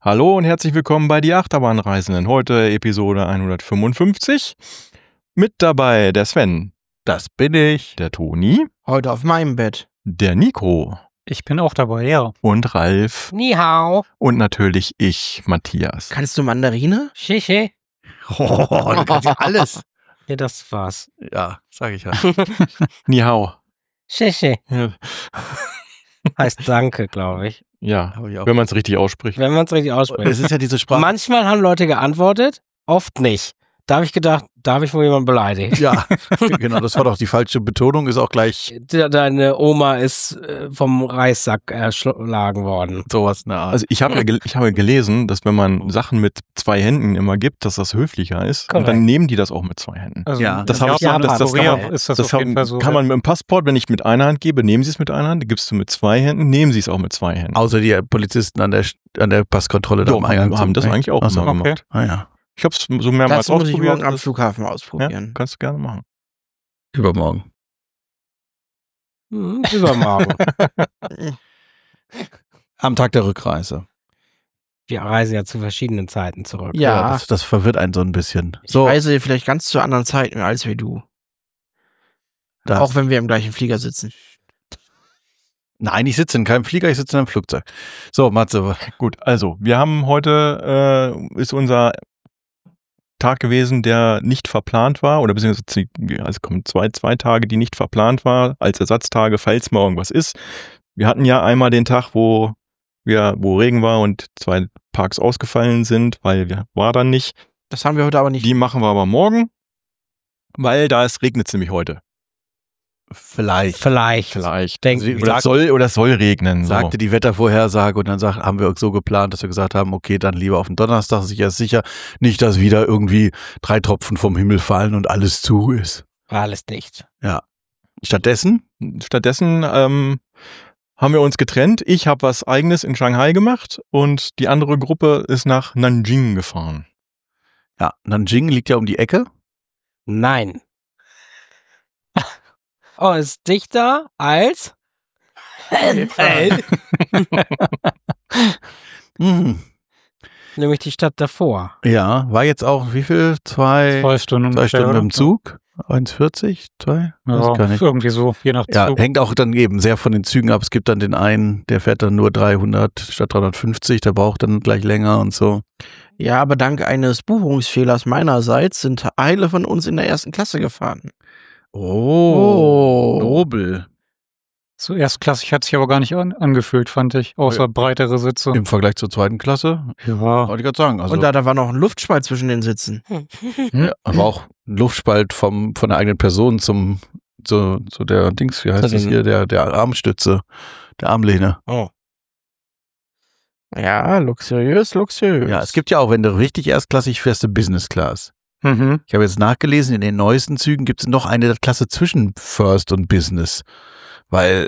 Hallo und herzlich willkommen bei Die Achterbahnreisenden. Heute Episode 155. Mit dabei der Sven. Das bin ich. Der Toni. Heute auf meinem Bett. Der Nico. Ich bin auch dabei, ja. Und Ralf. Ni hao. Und natürlich ich, Matthias. Kannst du Mandarine? Shishi. Oh, du kannst ja alles. Ja, das war's. Ja, sag ich ja. Ni hao. Shishi. Ja, Heißt Danke, glaube ich. ja, Hab ich auch. wenn man es richtig ausspricht. Wenn man es richtig Es ausspricht. ist ja diese Sprache. Manchmal haben Leute geantwortet, oft nicht. Da habe ich gedacht, da habe ich wohl jemanden beleidigt. Ja, genau, das war doch die falsche Betonung, ist auch gleich Deine Oma ist vom Reissack erschlagen worden. sowas in der Art. Also ich habe gelesen, dass wenn man Sachen mit zwei Händen immer gibt, dass das höflicher ist. Und Korrekt. dann nehmen die das auch mit zwei Händen. Also Ja, das in habe ich Japan, das Korea kann man- ist das Das auf jeden Fall so. kann man mit dem Passport, wenn ich mit einer Hand gebe, nehmen sie es mit einer Hand, gibst du mit zwei Händen, nehmen sie es auch mit zwei Händen. Außer die Polizisten an der Passkontrolle da Ja, am Eingang. haben das eigentlich auch Ach so, immer okay. gemacht. Ah ja, Ich habe es so mehrmals Das muss ich ausprobiert. morgen am Flughafen Ja, ausprobieren. kannst du gerne machen. übermorgen. Übermorgen. Am Tag der Rückreise. Wir reisen ja zu verschiedenen Zeiten zurück. Ja, das verwirrt einen so ein bisschen. ich So, reise vielleicht ganz zu anderen Zeiten als wie du. da. Auch wenn wir im gleichen Flieger sitzen. Nein, ich sitze in keinem Flieger, ich sitze in einem Flugzeug. So, Matze. Gut, also wir haben heute, ist unser Tag gewesen, der nicht verplant war, oder beziehungsweise es kommen zwei Tage, die nicht verplant war, als Ersatztage, falls mal irgendwas ist. Wir hatten ja einmal den Tag, wo Regen war und 2 Parks ausgefallen sind, weil war dann nicht. Das haben wir heute aber nicht. Die machen wir aber morgen, weil regnet es nämlich heute. Vielleicht. Vielleicht. Denken Also, wir. Oder es soll regnen. Sagte die Wettervorhersage und dann haben wir so geplant, dass wir gesagt haben, okay, dann lieber auf den Donnerstag, sicher, nicht, dass wieder irgendwie 3 Tropfen vom Himmel fallen und alles zu ist. War alles dicht. Stattdessen, Stattdessen haben wir uns getrennt. Ich habe was Eigenes in Shanghai gemacht und die andere Gruppe ist nach Nanjing gefahren. ja, Nanjing liegt ja um die Ecke. Nein. Oh, ist dichter als Mhm. nämlich die Stadt davor. Ja, war jetzt auch, wie viel? 2 Stunden Stunden mit dem Zug? 1,40? 2? Weiß gar nicht. Irgendwie so, je nach Ja, Zug. hängt auch dann eben sehr von den Zügen ab. Es gibt dann den einen, der fährt dann nur 300 statt 350, der braucht dann gleich länger und so. Ja, aber dank eines Buchungsfehlers meinerseits sind Teile von uns in der 1. Klasse gefahren. Oh, nobel. So erstklassig hat sich aber gar nicht angefühlt, fand ich. Außer breitere Sitze. Im Vergleich zur 2. Klasse, Ja. wollte ich gerade sagen. Also, Und da war noch ein Luftspalt zwischen den Sitzen. aber auch ein Luftspalt von der eigenen Person zu der Dings, wie heißt Zu das den- hier, der Armstütze, der Armlehne. Oh. Ja, luxuriös. Ja, es gibt ja auch, wenn du richtig erstklassig fährst, eine Business Class. Mhm. Ich habe jetzt nachgelesen, in den neuesten Zügen gibt es noch eine Klasse zwischen First und Business. Weil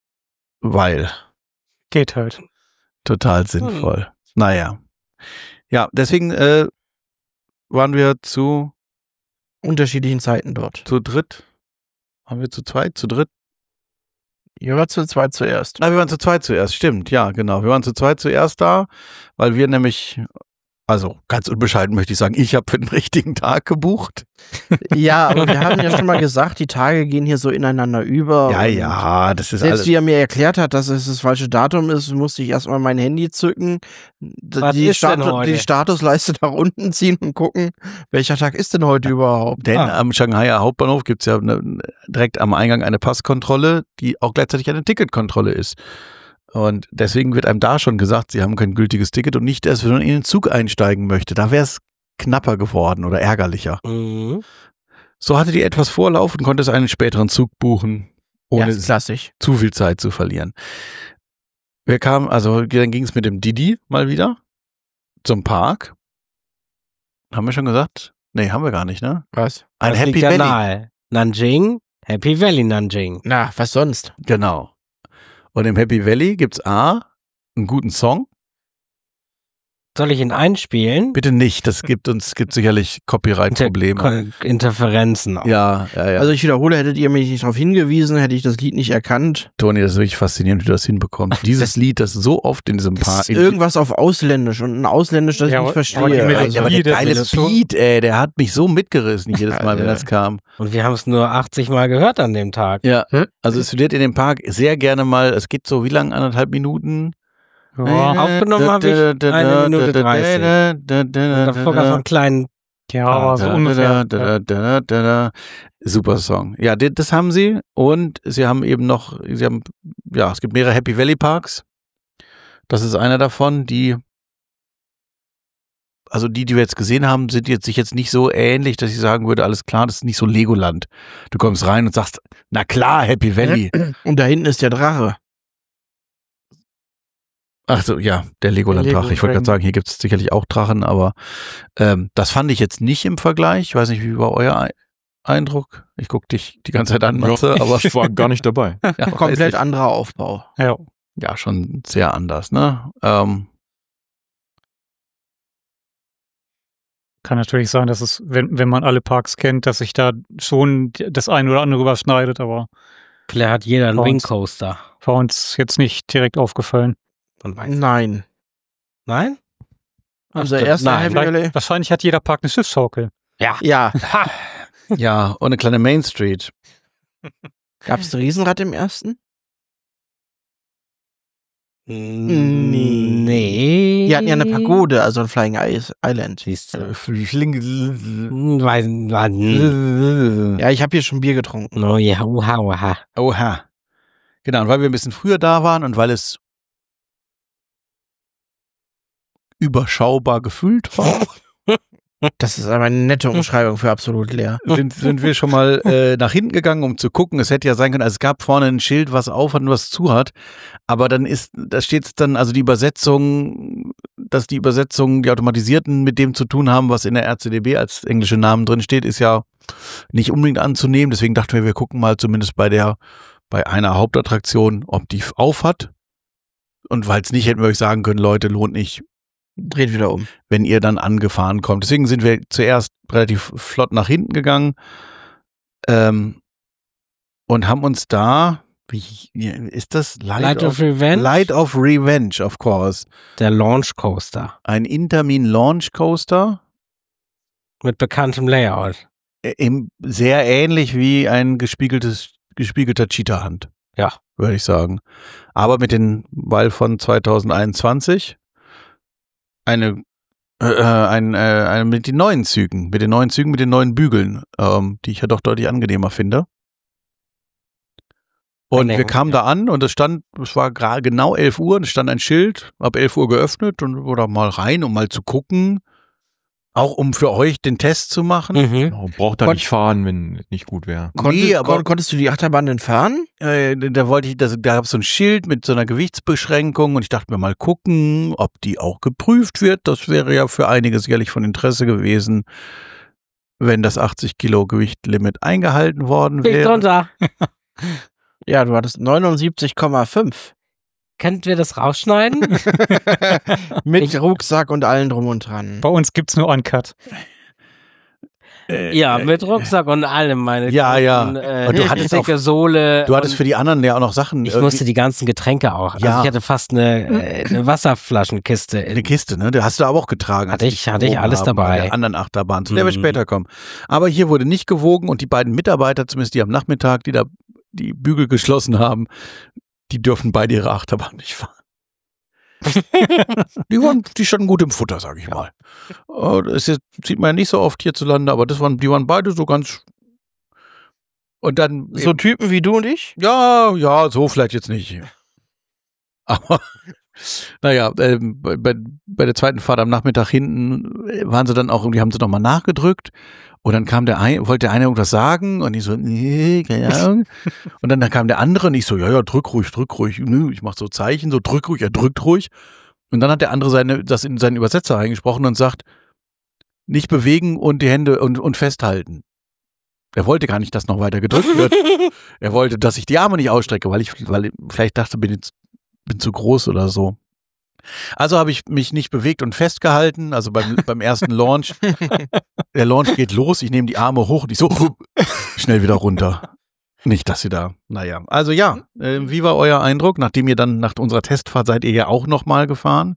Geht halt. total sinnvoll. Naja. Ja, deswegen waren wir zu Unterschiedlichen Zeiten dort. dritt. Waren wir zu zweit? Zu dritt? Ihr wart zu zweit zuerst. Na, wir waren zu zweit zuerst, stimmt, ja, genau. Wir waren zu zweit zuerst da, weil wir nämlich, also ganz unbescheiden möchte ich sagen, ich habe für den richtigen Tag gebucht. Ja, aber wir haben ja schon mal gesagt, die Tage gehen hier so ineinander über. Ja, und ja, das ist Selbst alles. wie er mir erklärt hat, dass es das falsche Datum ist, musste ich erstmal mein Handy zücken, Was ist denn heute? die Statusleiste nach unten ziehen und gucken, welcher Tag ist denn heute überhaupt. Denn am Shanghaier Hauptbahnhof gibt es ja direkt am Eingang eine Passkontrolle, die auch gleichzeitig eine Ticketkontrolle ist. Und deswegen wird einem da schon gesagt, sie haben kein gültiges Ticket und nicht erst, wenn man in den Zug einsteigen möchte. Da wäre es knapper geworden oder ärgerlicher. Mhm. So hatte die etwas Vorlauf und konnte einen späteren Zug buchen, ohne Erstklassig. zu viel Zeit zu verlieren. Wir kamen, also dann ging es mit dem Didi mal wieder zum Park. Haben wir schon gesagt? Nee, haben wir gar nicht, ne? Was? Ein Das Happy liegt ja Valley. nahe. Nanjing, Happy Valley Nanjing. Na, was sonst? Genau. Und im Happy Valley gibt's einen guten Song Soll ich ihn einspielen? Bitte nicht, das gibt sicherlich Copyright-Probleme. Interferenzen auch. Ja. Also ich wiederhole, hättet ihr mich nicht darauf hingewiesen, hätte ich das Lied nicht erkannt. Toni, das ist wirklich faszinierend, wie du das hinbekommst. Dieses Lied, das so oft in diesem Das Park. ist irgendwas auf Ausländisch und ein Ausländisch, das ich nicht verstehe. aber die Also, aber der der geile ist so- Beat, der hat mich so mitgerissen jedes Mal, wenn das kam. Und wir haben es nur 80 Mal gehört an dem Tag. Ja, also es wird in dem Park sehr gerne mal, es geht so wie lang, 1,5 Minuten? Ja, Aufgenommen habe ich 1 Minute 30. Und davor gab es noch einen kleinen. ja, aber so ungefähr. Super Song. Ja, das haben sie. Und sie haben eben noch, es gibt mehrere Happy Valley Parks. Das ist einer davon, die wir jetzt gesehen haben, sind sich jetzt nicht so ähnlich, dass ich sagen würde, alles klar, das ist nicht so Legoland. Du kommst rein und sagst, na klar, Happy Valley. und da hinten ist der Drache. Ach so, ja, der Legoland-Drache. Ich wollte gerade sagen, hier gibt es sicherlich auch Drachen, aber das fand ich jetzt nicht im Vergleich. Ich weiß nicht, wie war euer Eindruck? Ich gucke dich die ganze Zeit an, Matze, aber ich war gar nicht dabei. ja, Komplett anderer Aufbau. ja, schon sehr anders, ne? Kann natürlich sein, dass es, wenn man alle Parks kennt, dass sich da schon das ein oder andere überschneidet, aber Vielleicht hat jeder einen Bei Wing uns. Coaster. war uns jetzt nicht direkt aufgefallen. Man weiß. Nein. Nein? Unser stimmt. erster Nein. Happy Valley. Wahrscheinlich hat jeder Park eine Schiffsschaukel. Ja. Ja. Ja, und eine kleine Main Street. Gab es ein Riesenrad im ersten? Nee. Die hatten ja eine Pagode, also ein Flying Island. Siehst du. Ja, ich habe hier schon Bier getrunken. Oh ja, uha. Oha. Genau, und weil wir ein bisschen früher da waren und weil es überschaubar gefüllt war, Das ist aber eine nette Umschreibung für absolut leer. sind wir schon mal nach hinten gegangen, um zu gucken. Es hätte ja sein können, also es gab vorne ein Schild, was auf hat und was zu hat. Aber dann da steht es dann, also die Übersetzung, dass die Übersetzungen, die automatisierten, mit dem zu tun haben, was in der RCDB als englische Namen drin steht, ist ja nicht unbedingt anzunehmen. Deswegen dachten wir gucken mal zumindest bei einer Hauptattraktion, ob die auf hat. Und weil es nicht, hätten wir euch sagen können, Leute, lohnt nicht, Dreht wieder um. wenn ihr dann angefahren kommt. Deswegen sind wir zuerst relativ flott nach hinten gegangen und haben uns da, wie ist das? Light of Revenge? Light of Revenge, of course. Der Launch Coaster. Ein Intamin Launch Coaster, Mit bekanntem Layout. sehr ähnlich wie ein gespiegelter Cheetah-Hand. Ja. Würde ich sagen. Aber mit den Ball von 2021 eine mit den neuen Zügen, mit den neuen Bügeln, die ich ja doch deutlich angenehmer finde. Und wir kamen da an und es war gerade genau 11 Uhr und es stand ein Schild, ab 11 Uhr geöffnet und oder mal rein, um mal zu gucken, auch um für euch den Test zu machen. Genau, braucht da nicht fahren, wenn nicht gut wäre. Konntest du die Achterbahn denn fahren? Da gab es so ein Schild mit so einer Gewichtsbeschränkung und ich dachte mir mal gucken, ob die auch geprüft wird. Das wäre ja für einige sicherlich von Interesse gewesen, wenn das 80 Kilo Gewichtlimit eingehalten worden Bin wäre. drunter. Ja, du hattest 79,5. Könnt wir das rausschneiden? Mit Rucksack und allen drum und dran. Bei uns gibt's nur Uncut. Ja, mit Rucksack und allem, meine Ja, ja. Und du hattest dicke Sohle. Du hattest für die anderen ja auch noch Sachen. Ich musste die ganzen Getränke auch. Ja. Also ich hatte fast eine Wasserflaschenkiste. Eine Kiste, ne? Die hast du aber auch getragen. Hatte ich alles Bei dabei. der anderen Achterbahn, zu der wir später kommen. Aber hier wurde nicht gewogen und die beiden Mitarbeiter, zumindest die am Nachmittag, die da die Bügel geschlossen haben, die dürfen beide ihre Achterbahn nicht fahren. Die standen gut im Futter, sag ich mal. Das sieht man ja nicht so oft hierzulande, aber die waren beide so ganz. Und dann. So Typen wie du und ich? Ja, so vielleicht jetzt nicht. Aber, naja, bei der zweiten Fahrt am Nachmittag hinten waren sie dann auch, irgendwie haben sie nochmal nachgedrückt. Und dann wollte der eine irgendwas sagen und ich so, nee, keine Ahnung. Und dann kam der andere und ich so, ja, drück ruhig. Ich mach so Zeichen, so drück ruhig, er drückt ruhig. Und dann hat der andere das in seinen Übersetzer eingesprochen und sagt, nicht bewegen und die Hände und festhalten. Er wollte gar nicht, dass noch weiter gedrückt wird. Er wollte, dass ich die Arme nicht ausstrecke, weil ich vielleicht dachte, bin zu groß oder so. Also habe ich mich nicht bewegt und festgehalten, also beim ersten Launch. Der Launch geht los, ich nehme die Arme hoch und ich so schnell wieder runter. Nicht, dass sie da, naja. Also ja, wie war euer Eindruck? Nachdem ihr dann nach unserer Testfahrt seid ihr ja auch nochmal gefahren?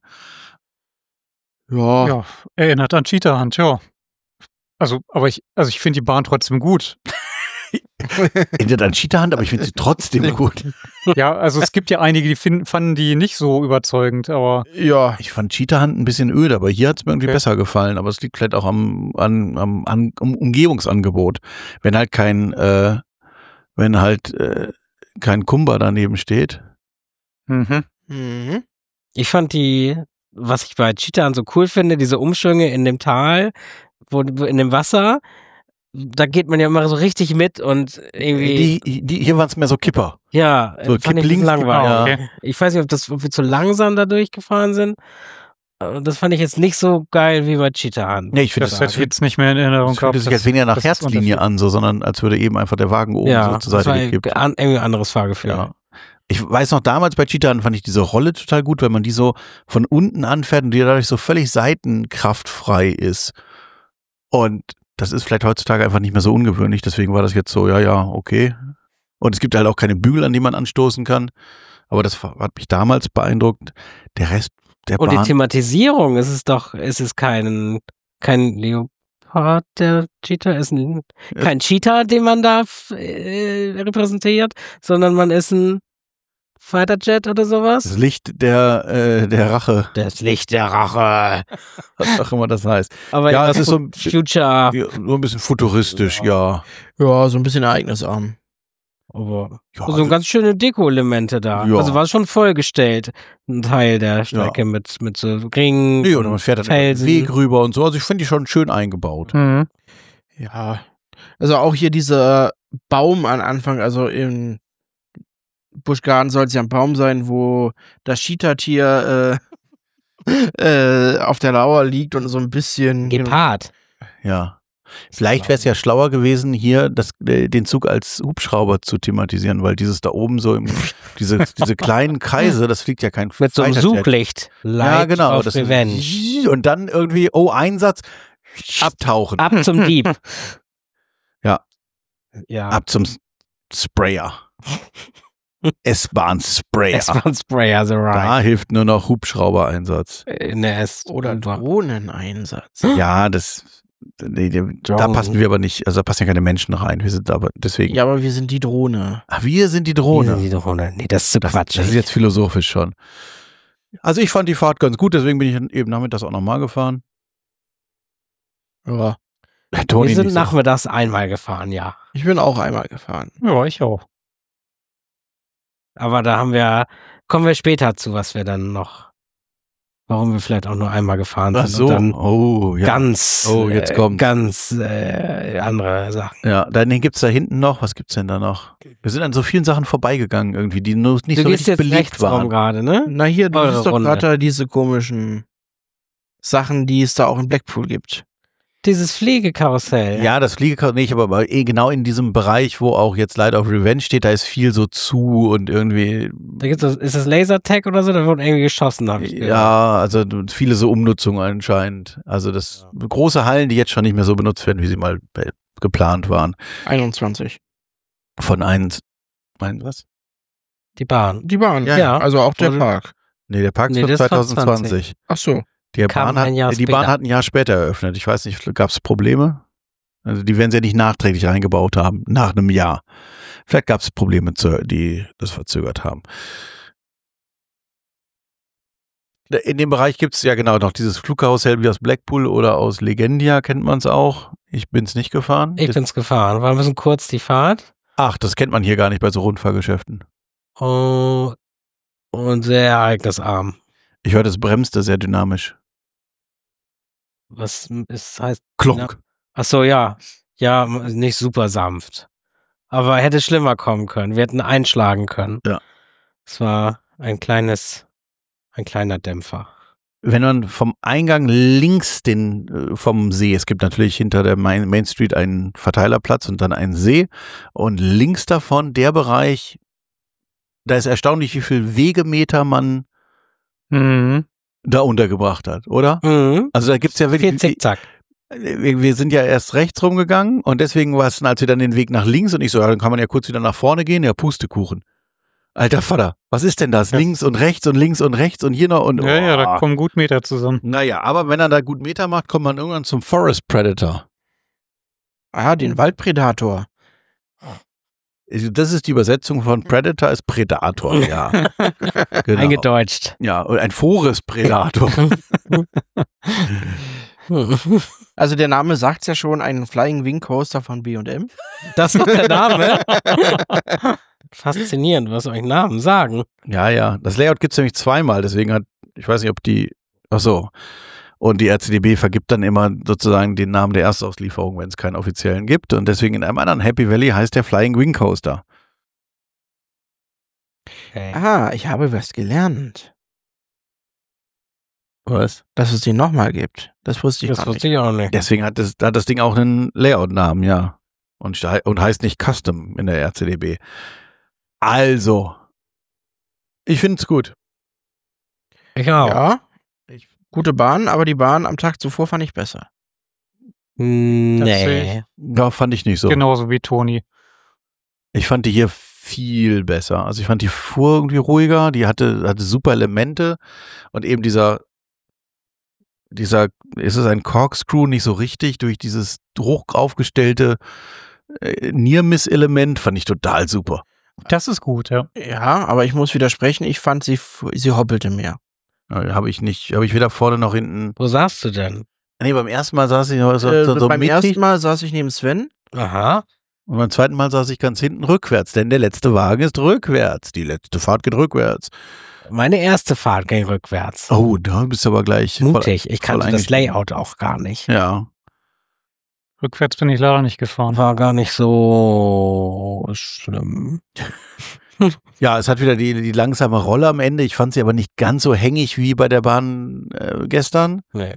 Ja. Ja, erinnert an Cheetah Hunt, ja. Also ich finde die Bahn trotzdem gut. Erinnert an Cheetah Hunt, aber ich finde sie trotzdem gut. Ja, also es gibt ja einige, die fanden die nicht so überzeugend, aber Ja. Ich fand Cheetah Hunt ein bisschen öde, aber hier hat es mir irgendwie besser gefallen. Aber es liegt vielleicht auch am Umgebungsangebot. Wenn halt kein Kumba daneben steht. mhm. Mhm. Ich fand was ich bei Cheetah so cool finde, diese Umschwünge in dem Tal, in dem Wasser, da geht man ja immer so richtig mit und irgendwie. Hier waren es mehr so Kipper. Ja, So fand ich Kipp links, langweilig. ja. Okay. Ich weiß nicht, ob wir zu langsam da durchgefahren sind. Das fand ich jetzt nicht so geil wie bei Cheetah Hunt. Ja, ich finde Das hätte ich jetzt nicht mehr in Erinnerung das fühlt gehabt. sich jetzt weniger nach das ist Herzlinie an, so, sondern als würde eben einfach der Wagen oben so zur das Seite war gekippt. irgendwie ein anderes Fahrgefühl. Ja. Ich weiß noch, damals bei Cheetah Hunt fand ich diese Rolle total gut, weil man die so von unten anfährt und die dadurch so völlig seitenkraftfrei ist. Und das ist vielleicht heutzutage einfach nicht mehr so ungewöhnlich, deswegen war das jetzt so, ja, okay. Und es gibt halt auch keine Bügel, an die man anstoßen kann. Aber das hat mich damals beeindruckt. Der Rest der Und Bahn. die Thematisierung, es ist kein Leopard, der Cheetah, kein Cheetah, den man da repräsentiert, sondern man ist ein Fighterjet oder sowas. Das Licht der Rache, Das Licht der Rache. was auch immer das heißt. Aber Ja, es ist so ein Future. nur ein bisschen futuristisch, ja. Ja, so ein bisschen ereignisarm. Aber Ja, so ganz schöne Deko-Elemente da. Ja. Also war schon vollgestellt, ein Teil der Strecke mit so Ringen. nee, oder man fährt dann über den Felsen. Weg rüber und so. Also ich finde die schon schön eingebaut. Mhm. Ja. Also auch hier dieser Baum am Anfang, also in Busch Garden soll es ja ein Baum sein, wo das Cheetah-Tier auf der Lauer liegt und so ein bisschen. Gepard. Ja. Vielleicht wäre es ja schlauer gewesen, hier den Zug als Hubschrauber zu thematisieren, weil dieses da oben so diese kleinen Kreise, das fliegt ja kein Mit so einem Fighterjet. Suchlicht. Light Ja, genau. of Das Revenge. und dann irgendwie, Einsatz, abtauchen. Ab zum Dieb. Ja. Ja. Ab zum Sprayer. S-Bahn-Sprayer. Es war ein Sprayer, the right. Da hilft nur noch Hubschrauber-Einsatz. In der S Oder Drohneneinsatz. Ja, da passen wir aber nicht, also da passen ja keine Menschen rein. Wir sind aber deswegen. Ja, aber wir sind die Drohne. Ach, wir sind die Drohne. Die Drohne. Nee, das ist zu Das Quatsch. ist jetzt philosophisch schon. Also ich fand die Fahrt ganz gut, deswegen bin ich eben nachmittags auch nochmal gefahren. Ja. Toni Wir sind nicht so. nachmittags einmal gefahren, ja. Ich bin auch einmal gefahren. Ja, ich auch. Aber da kommen wir später zu, was wir dann noch, warum wir vielleicht auch nur einmal gefahren sind. Ach so. Und dann Oh, ja. ganz, jetzt kommt's. ganz andere Sachen. Ja, dann gibt's da hinten noch, was gibt's denn da noch? Wir sind an so vielen Sachen vorbeigegangen irgendwie, die nur nicht Du so gehst richtig jetzt beliebt rechts rum waren. gerade, ne? Na hier, du Eure siehst doch Runde. gerade da diese komischen Sachen, die es da auch in Blackpool gibt. Dieses Pflegekarussell. Ja, das Fliegekarussell nicht, aber genau in diesem Bereich, wo auch jetzt Light of Revenge steht, da ist viel so zu und irgendwie, Da gibt's ist das Lasertag oder so? Da wurde irgendwie geschossen, habe ich gehört. ja, also viele so Umnutzungen anscheinend. Also das große Hallen, die jetzt schon nicht mehr so benutzt werden, wie sie mal geplant waren. 21. Von was? Die Bahn. Die Bahn, Ja. Also auch der Oder- Park. Nee, der Park Nee, ist das von war 2020. Ach so. Die Kam Bahn ein Jahr die Bahn später. hat ein Jahr später eröffnet. Ich weiß nicht, gab es Probleme? Also die werden sie ja nicht nachträglich reingebaut haben, nach einem Jahr. Vielleicht gab es Probleme, die das verzögert haben. In dem Bereich gibt es ja genau noch dieses Flugkarussell wie aus Blackpool oder aus Legendia, kennt man es auch. Ich bin es nicht gefahren. Ich bin's gefahren. War ein bisschen kurz die Fahrt. Ach, das kennt man hier gar nicht bei so Rundfahrgeschäften. Oh, und sehr ereignisarm. Ich höre, das bremste sehr dynamisch. Was ist, heißt. Klonk. Ach so, ja. Ja, nicht super sanft. Aber hätte schlimmer kommen können. Wir hätten einschlagen können. Ja. Es war ein kleiner Dämpfer. Wenn man vom Eingang links vom See, es gibt natürlich hinter der Main Street einen Verteilerplatz und dann einen See und links davon der Bereich, da ist erstaunlich, wie viel Wegemeter man Mhm. da untergebracht hat, oder? Mhm. Also da gibt's ja Viel wirklich, Zickzack. wir sind ja erst rechts rumgegangen und deswegen war es dann, als wir dann den Weg nach links und ich so, ja, dann kann man ja kurz wieder nach vorne gehen, ja, Pustekuchen. Alter Vater, was ist denn das? Ja. Links und rechts und hier noch und Ja, da kommen gut Meter zusammen. Naja, aber wenn er da gut Meter macht, kommt man irgendwann zum Forest Predator. Ah, den Waldpredator. Das ist die Übersetzung von Predator ist Predator, ja. Genau. Eingedeutscht. Ja, und ein Forest Predator. Also der Name sagt's ja schon, ein Flying Wing Coaster von B&M. Das ist der Name. Faszinierend, was euch Namen sagen. Ja. Das Layout gibt's nämlich zweimal, deswegen ich weiß nicht, ob ach so. Und die RCDB vergibt dann immer sozusagen den Namen der Erstauslieferung, wenn es keinen offiziellen gibt. Und deswegen in einem anderen Happy Valley heißt der Flying Wing Coaster. Okay. Aha, ich habe was gelernt. Was? Dass es den nochmal gibt. Das wusste ich Das gar nicht. wusste ich auch nicht. Deswegen hat das Ding auch einen Layout-Namen, ja. Und heißt nicht Custom in der RCDB. Also, ich finde es gut. Ich auch. Ja, gute Bahn, aber die Bahn am Tag zuvor fand ich besser. Nee. Ja, fand ich nicht so. Genauso wie Toni. Ich fand die hier viel besser. Also ich fand die fuhr irgendwie ruhiger, die hatte super Elemente und eben dieser, ist es ein Corkscrew nicht so richtig, durch dieses hoch aufgestellte Near-Miss-Element fand ich total super. Das ist gut, ja. Ja, aber ich muss widersprechen, ich fand sie hoppelte mehr. Habe ich weder vorne noch hinten. Wo saßt du denn? Nee, beim ersten Mal saß ich so Beim mittig ersten Mal saß ich neben Sven. Aha. und beim zweiten Mal saß ich ganz hinten rückwärts, denn der letzte Wagen ist rückwärts. Die letzte Fahrt geht rückwärts. Meine erste Fahrt ging rückwärts. Oh, da bist du aber gleich Mutig. Ich kannte voll das Layout auch gar nicht. Ja. Rückwärts bin ich leider nicht gefahren. War gar nicht so schlimm. Ja, es hat wieder die langsame Rolle am Ende. Ich fand sie aber nicht ganz so hängig wie bei der Bahn gestern. Nee.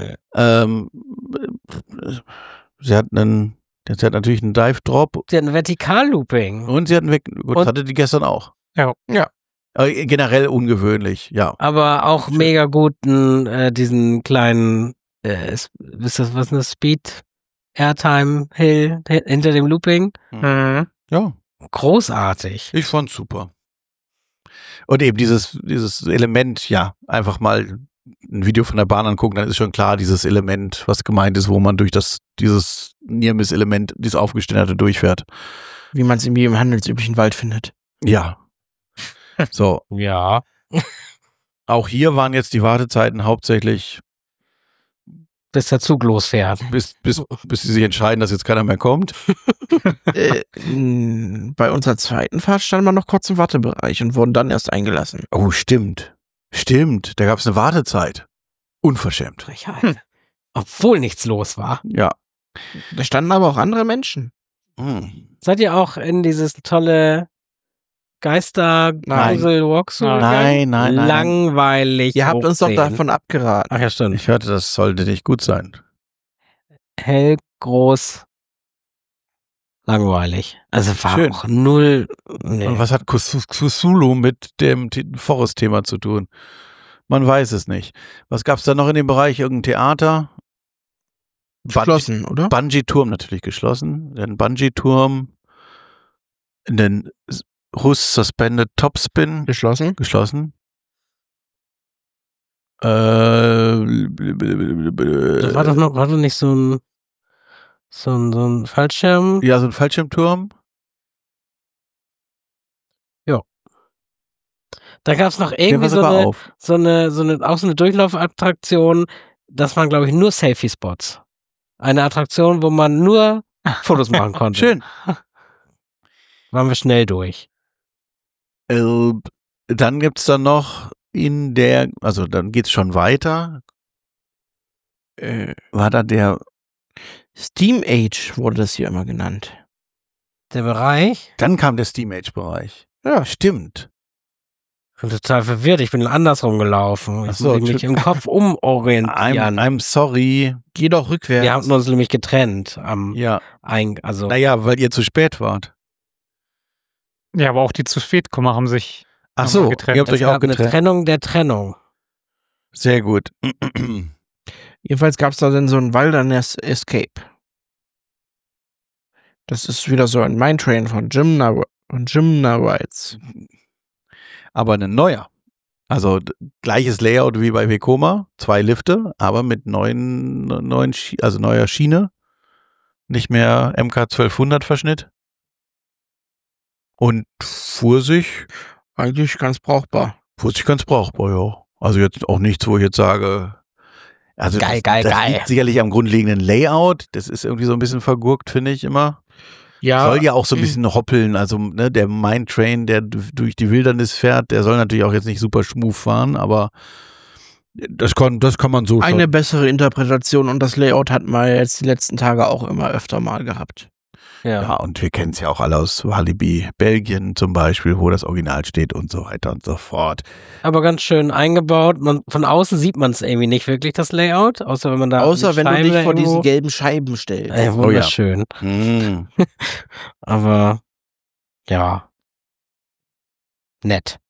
Sie hat natürlich einen Dive-Drop Sie hat ein Vertikallooping. und sie hat einen Und- hatte die gestern auch. Ja. Generell ungewöhnlich, ja. Aber auch mega guten, diesen kleinen, ist das was, eine Speed Airtime Hill hinter dem Looping? Mhm. Ja, Großartig. ich fand's super. Und eben dieses Element, ja, einfach mal ein Video von der Bahn angucken, dann ist schon klar, dieses Element, was gemeint ist, wo man durch dieses Near-Miss-Element, dieses Aufgestellte durchfährt. Wie man es irgendwie im handelsüblichen Wald findet. Ja. So, Ja. auch hier waren jetzt die Wartezeiten hauptsächlich, Bis der Zug losfährt. bis sie sich entscheiden, dass jetzt keiner mehr kommt. Bei unserer zweiten Fahrt standen wir noch kurz im Wartebereich und wurden dann erst eingelassen. Oh, stimmt. Da gab es eine Wartezeit. Unverschämt. Frechheit. Obwohl nichts los war. Ja. Da standen aber auch andere Menschen. Seid ihr auch in dieses tolle Geister-Grusel-Walkthrough gegangen? Nein. Langweilig. Ihr habt uns doch 10. davon abgeraten. Ach ja, stimmt. Ich hörte, das sollte nicht gut sein. Hell, groß, langweilig. Also war Schön. auch null. Nee. Und was hat Cthulhu mit dem Forest-Thema zu tun? Man weiß es nicht. Was gab's da noch in dem Bereich? Irgendein Theater? Geschlossen, oder? Bungee-Turm natürlich geschlossen. Dann Bungee-Turm. Den Hus Suspended Topspin Geschlossen. geschlossen. Das war doch nicht so ein Fallschirm. Ja, so ein Fallschirmturm. Da gab es noch Der irgendwie war sogar auf. so eine Durchlaufattraktion, das waren, glaube ich, nur Selfie-Spots. Eine Attraktion, wo man nur Fotos machen konnte. Schön. Waren wir schnell durch. Dann gibt's dann noch dann geht's schon weiter. War da der Steam Age wurde das hier immer genannt. Der Bereich? Dann kam der Steam Age-Bereich. Ja, stimmt. Ich bin total verwirrt. Ich bin andersrum gelaufen. Ich Ach so, muss mich im Kopf umorientieren. I'm sorry. Geh doch rückwärts. Wir haben uns nämlich getrennt am Ja. also Naja, weil ihr zu spät wart. Ja, aber auch die zu spät kommen haben sich Ach haben so, wir getrennt. ihr habt es euch auch gab eine getrennt. Trennung der Trennung. Sehr gut. Jedenfalls gab es da dann so ein Wilderness Escape. Das ist wieder so ein Mindtrain von Gymna Rides. Aber ein neuer. Also gleiches Layout wie bei Vekoma, 2 Lifte, aber mit neuer Schiene. Nicht mehr MK 1200 Verschnitt. Und fuhr sich Eigentlich ganz brauchbar. ganz brauchbar, ja. Also jetzt auch nichts, wo ich jetzt sage, also Geil. das liegt sicherlich am grundlegenden Layout. Das ist irgendwie so ein bisschen vergurkt, finde ich immer. Ja, Soll ja auch so ein bisschen hoppeln. Also ne, der Mindtrain, der durch die Wildernis fährt, der soll natürlich auch jetzt nicht super smooth fahren, aber das kann man so eine schon. bessere Interpretation und das Layout hat man jetzt die letzten Tage auch immer öfter mal gehabt. Ja, und wir kennen es ja auch alle aus Walibi, Belgien zum Beispiel, wo das Original steht und so weiter und so fort. Aber ganz schön eingebaut. Von außen sieht man es irgendwie nicht wirklich, das Layout. Außer wenn man da. Außer mit wenn du Scheiben dich vor irgendwo- diesen gelben Scheiben stellst. Wunderschön. Hm. Aber ja. Nett.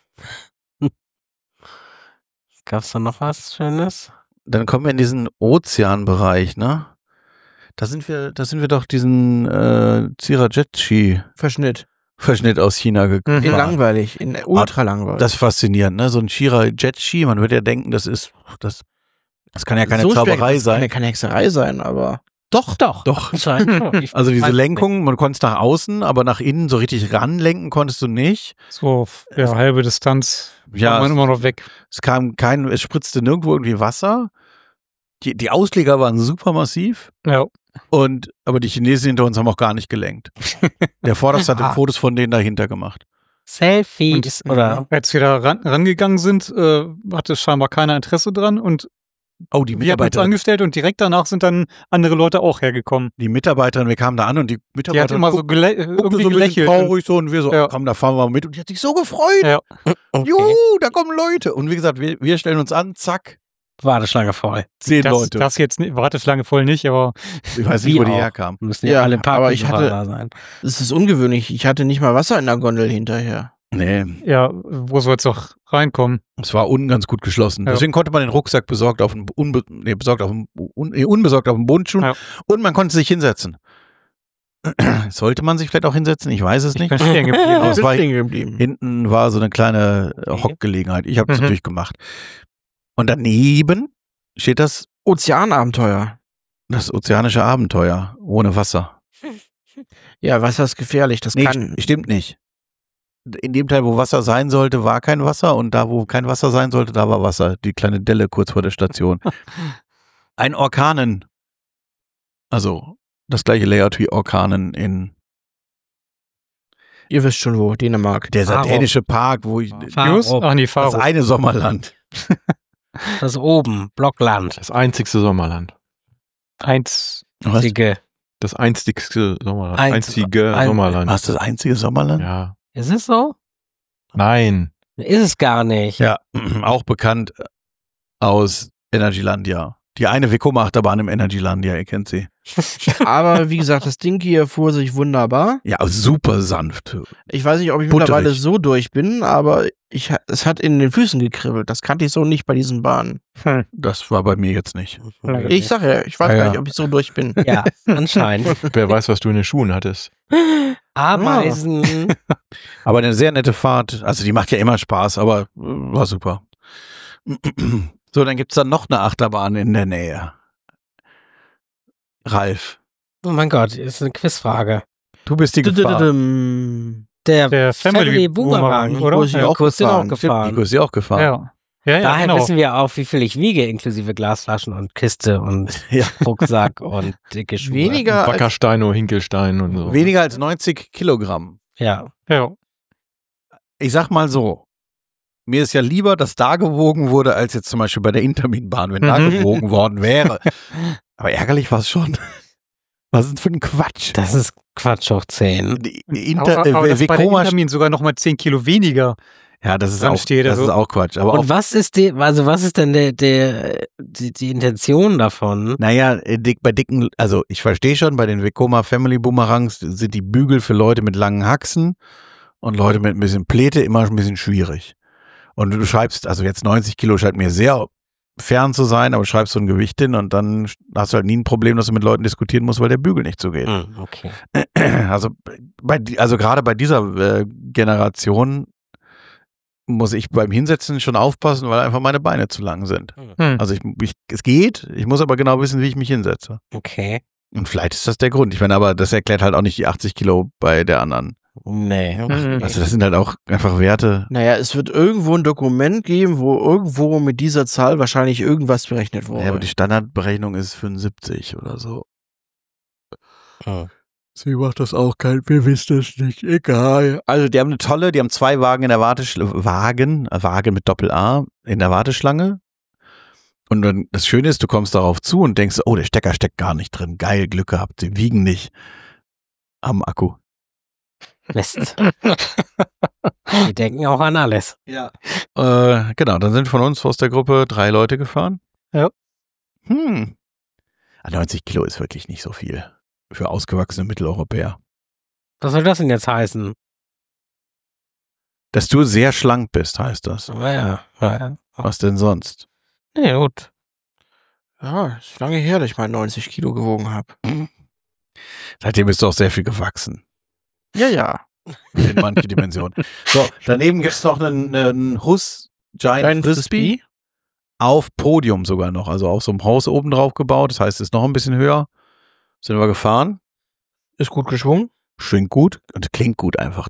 Gab's da noch was Schönes? Dann kommen wir in diesen Ozeanbereich, ne? Da sind wir doch diesen Chira-Jet-Ski-Verschnitt Verschnitt. aus China gekommen. Langweilig, ultra langweilig. Das ist faszinierend, ne? So ein Chira-Jet-Ski, man würde ja denken, das kann ja keine So schwer, Zauberei das sein. kann ja keine Hexerei sein, aber Doch. Anscheinend schon. Ich Also diese weiß Lenkung, man konnte es nach außen, aber nach innen so richtig ranlenken konntest du nicht. So auf halbe Distanz Ja, war man immer noch weg. es spritzte nirgendwo irgendwie Wasser. Die Ausleger waren super massiv. Ja. Aber die Chinesen hinter uns haben auch gar nicht gelenkt. Der Vorderste hatte Fotos von denen dahinter gemacht. Selfies oder Als wir da rangegangen sind, hatte scheinbar keiner Interesse dran und Oh, die wir haben uns Mitarbeiterin, angestellt und direkt danach sind dann andere Leute auch hergekommen. wir kamen da an und die Die hat Mitarbeiterin immer so guckte irgendwie so ein bisschen gelächelt. traurig so und wir so, Ja. komm, da fahren wir mal mit. Und die hat sich so gefreut. Ja. Juhu, da kommen Leute. Und wie gesagt, wir stellen uns an, zack, Warteschlange voll. 10 Leute. Das jetzt nicht, Warteschlange voll nicht, aber Ich weiß nicht, Wie wo die auch. herkamen. Müssen Ja, ja alle aber ich Parkbesucher hatte- da sein. es ist ungewöhnlich. Ich hatte nicht mal Wasser in der Gondel hinterher. Nee, ja, wo soll es auch reinkommen? es war unten ganz gut geschlossen. Ja. Deswegen konnte man den Rucksack unbesorgt auf dem Boden tun Ja. und man konnte sich hinsetzen. Sollte man sich vielleicht auch hinsetzen? Ich weiß es Ich nicht. bin stehen geblieben. Aber es Ich war bin stehen geblieben. hinten war so eine kleine Hockgelegenheit. Ich habe es Mhm. natürlich gemacht. Und daneben steht das Ozeanabenteuer. ozeanische Abenteuer ohne Wasser. Ja, Wasser ist gefährlich. Das Nee, kann. stimmt nicht. In dem Teil, wo Wasser sein sollte, war kein Wasser und da, wo kein Wasser sein sollte, da war Wasser. Die kleine Delle kurz vor der Station. Ein Orkanen. Also das gleiche Layout wie Orkanen in Ihr wisst schon wo, Dänemark. der Faro. sardänische Park, wo ich Jus? Faro. Ach nee, das Faro. eine Sommerland. Das oben, Blockland. Das einzigste Sommerland. Eins. Was? Siege. Das einstigste Sommerland. Einzige Sommerland. Was, das einzige Sommerland? Ja. Ist es so? Nein. Ist es gar nicht. Ja, auch bekannt aus Energylandia. Die eine Vekoma-Achterbahn im Energylandia, ihr kennt sie. Aber wie gesagt, das Ding hier fuhr sich wunderbar. Ja, super sanft. Ich weiß nicht, ob ich Butterig. mittlerweile so durch bin, aber es hat in den Füßen gekribbelt. Das kannte ich so nicht bei diesen Bahnen. Das war bei mir jetzt nicht. Ich sag ja, ich weiß Ja, gar ja. nicht, ob ich so durch bin. Ja, anscheinend. Wer weiß, was du in den Schuhen hattest. Ameisen. Aber eine sehr nette Fahrt. Also die macht ja immer Spaß, aber war super. So, dann gibt's dann noch eine Achterbahn in der Nähe. Ralf, Oh mein Gott, ist eine Quizfrage. du bist die gefahren. Dudududum. Der Family Boomerang, oder? Wo ist sie Ja, auch kurz den auch gefahren. gefahren. Nico ist ja auch gefahren. Ja. Ja, Daher genau. wissen wir auch, wie viel ich wiege, inklusive Glasflaschen und Kiste und Ja. Rucksack und dicke Schuhe. Weniger als, Wackerstein oder Hinkelstein und so. Weniger als 90 Kilogramm. Ja. Ja. Ich sag mal so, mir ist ja lieber, dass da gewogen wurde, als jetzt zum Beispiel bei der Interminbahn, wenn da Mhm. gewogen worden wäre. Aber ärgerlich war es schon. Was ist denn für ein Quatsch? Das ist Quatsch hoch 10. Die Aber das bei der Vekoma, Intermin sogar noch mal 10 Kilo weniger. ja, das ist dran auch, steht, das also- ist auch Quatsch. Aber auch, Und was ist was ist denn die Intention davon? naja, bei dicken, also ich verstehe schon, bei den Vekoma Family Boomerangs sind die Bügel für Leute mit langen Haxen und Leute mit ein bisschen Pläte immer ein bisschen schwierig. Und du schreibst, also jetzt 90 Kilo scheint mir sehr fern zu sein, aber du schreibst so ein Gewicht hin und dann hast du halt nie ein Problem, dass du mit Leuten diskutieren musst, weil der Bügel nicht zugeht. Okay. Also gerade bei dieser Generation muss ich beim Hinsetzen schon aufpassen, weil einfach meine Beine zu lang sind. Also es geht, ich muss aber genau wissen, wie ich mich hinsetze. Okay. Und vielleicht ist das der Grund. Ich meine, aber das erklärt halt auch nicht die 80 Kilo bei der anderen. Nee. Also das sind halt auch einfach Werte. Naja, es wird irgendwo ein Dokument geben, wo irgendwo mit dieser Zahl wahrscheinlich irgendwas berechnet wurde. Ja, aber die Standardberechnung ist 75 oder so. Sie macht das auch kein, wir wissen es nicht, egal. Also die haben die haben 2 Wagen in der Wagen mit Doppel-A in der Warteschlange. Und dann, das Schöne ist, du kommst darauf zu und denkst, oh, der Stecker steckt gar nicht drin. Geil, Glück gehabt, sie wiegen nicht am Akku. Mist. Die denken auch an alles. Ja. Genau, dann sind von uns aus der Gruppe 3 Leute gefahren. Ja. 90 Kilo ist wirklich nicht so viel für ausgewachsene Mitteleuropäer. Was soll das denn jetzt heißen? Dass du sehr schlank bist, heißt das. Ja. Was denn sonst? Nee, gut. Ja, ist lange her, dass ich mal 90 Kilo gewogen habe. Seitdem bist du auch sehr viel gewachsen. Ja. In manche Dimensionen. So, daneben gibt es noch einen Huss Giant Frisbee. Auf Podium sogar noch. Also auf so einem Haus oben drauf gebaut. Das heißt, es ist noch ein bisschen höher. Sind wir gefahren. Ist gut geschwungen. Schwingt gut und klingt gut einfach.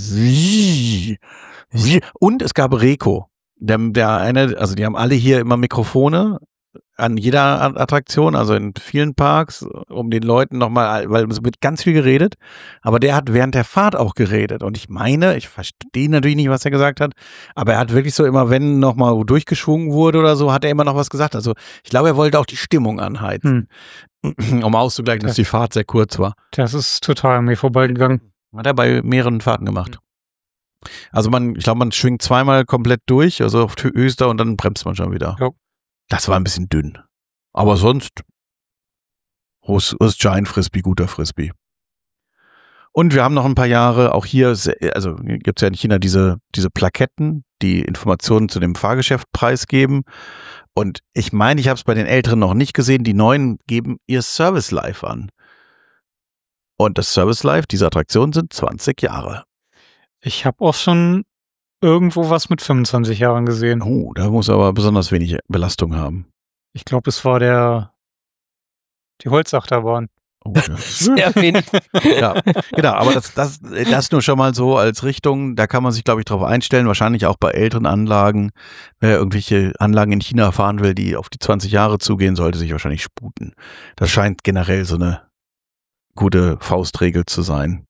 Und es gab Reko. Die haben alle hier immer Mikrofone an jeder Attraktion, also in vielen Parks, um den Leuten nochmal, weil es wird ganz viel geredet, aber der hat während der Fahrt auch geredet und ich verstehe natürlich nicht, was er gesagt hat, aber er hat wirklich so immer, wenn nochmal durchgeschwungen wurde oder so, hat er immer noch was gesagt. Also ich glaube, er wollte auch die Stimmung anheizen, um auszugleichen, dass die Fahrt sehr kurz war. Das ist total an mir vorbeigegangen. Hat er bei mehreren Fahrten gemacht. Also ich glaube, man schwingt 2-mal komplett durch, also auf Öster und dann bremst man schon wieder. Ja. Das war ein bisschen dünn. Aber sonst ist Giant Frisbee, guter Frisbee. Und wir haben noch ein paar Jahre, auch hier, also gibt es ja in China diese Plaketten, die Informationen zu dem Fahrgeschäft preisgeben. Und ich meine, ich habe es bei den Älteren noch nicht gesehen, die Neuen geben ihr Service Life an. Und das Service Life dieser Attraktion sind 20 Jahre. Ich habe auch schon irgendwo was mit 25 Jahren gesehen. Oh, da muss aber besonders wenig Belastung haben. Ich glaube, es war die Holzachterbahn. Oh, ja. Sehr wenig. Ja, genau, aber das nur schon mal so als Richtung, da kann man sich, glaube ich, drauf einstellen, wahrscheinlich auch bei älteren Anlagen. Wer irgendwelche Anlagen in China fahren will, die auf die 20 Jahre zugehen, sollte sich wahrscheinlich sputen. Das scheint generell so eine gute Faustregel zu sein.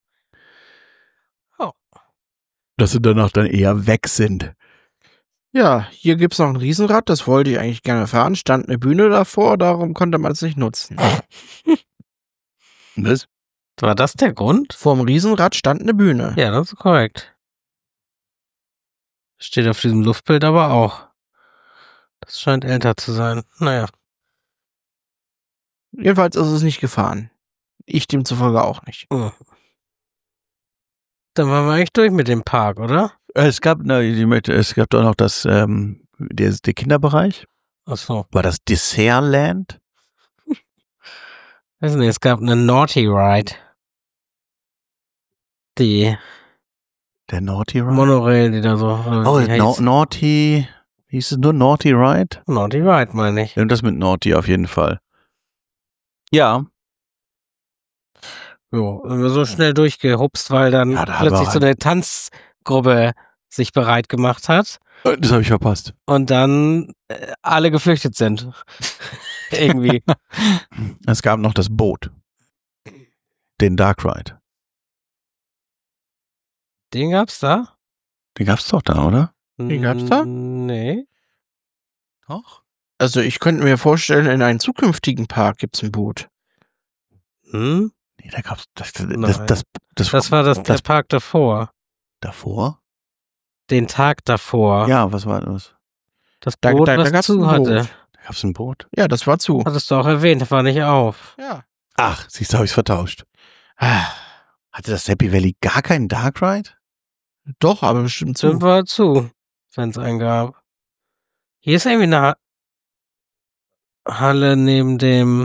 Dass sie danach dann eher weg sind. Ja, hier gibt's noch ein Riesenrad, das wollte ich eigentlich gerne fahren. Stand eine Bühne davor, darum konnte man es nicht nutzen. Was? War das der Grund? Vorm Riesenrad stand eine Bühne. Ja, das ist korrekt. Steht auf diesem Luftbild aber auch. Das scheint älter zu sein. Naja. Jedenfalls ist es nicht gefahren. Ich demzufolge auch nicht. Dann waren wir eigentlich durch mit dem Park, oder? Es gab doch noch der Kinderbereich. Achso. War das Dessertland? Weiß nicht, es gab eine Naughty Ride. Die Der Naughty Ride? Monorail, die da so. Oh, Naughty. Hieß es nur Naughty Ride? Naughty Ride, meine ich. Ja, das mit Naughty auf jeden Fall. Ja. Jo, wir so schnell durchgehupst, weil dann Ja, da plötzlich war so eine Tanzgruppe sich bereit gemacht hat Das habe ich verpasst. und dann alle geflüchtet sind. Irgendwie. Es gab noch das Boot. Den Dark Ride. Den gab's da? Den gab's doch da, oder? Den gab's da? Nee. Doch. Also ich könnte mir vorstellen, in einem zukünftigen Park gibt's ein Boot. Hm? Nee, da gab's das war der Park davor. davor? Den Tag davor. Ja, was war das? Das Da- Boot, da was gab's zu ein hatte. Boot. Da gab's ein Boot. Ja, das war zu. Hattest du auch erwähnt, das war nicht auf. Ja. Ach, siehst du, habe ich's vertauscht. Hatte das Happy Valley gar keinen Dark Ride? Doch, aber bestimmt zu. Sind wir zu. wenn es einen gab. Hier ist irgendwie eine Halle neben dem,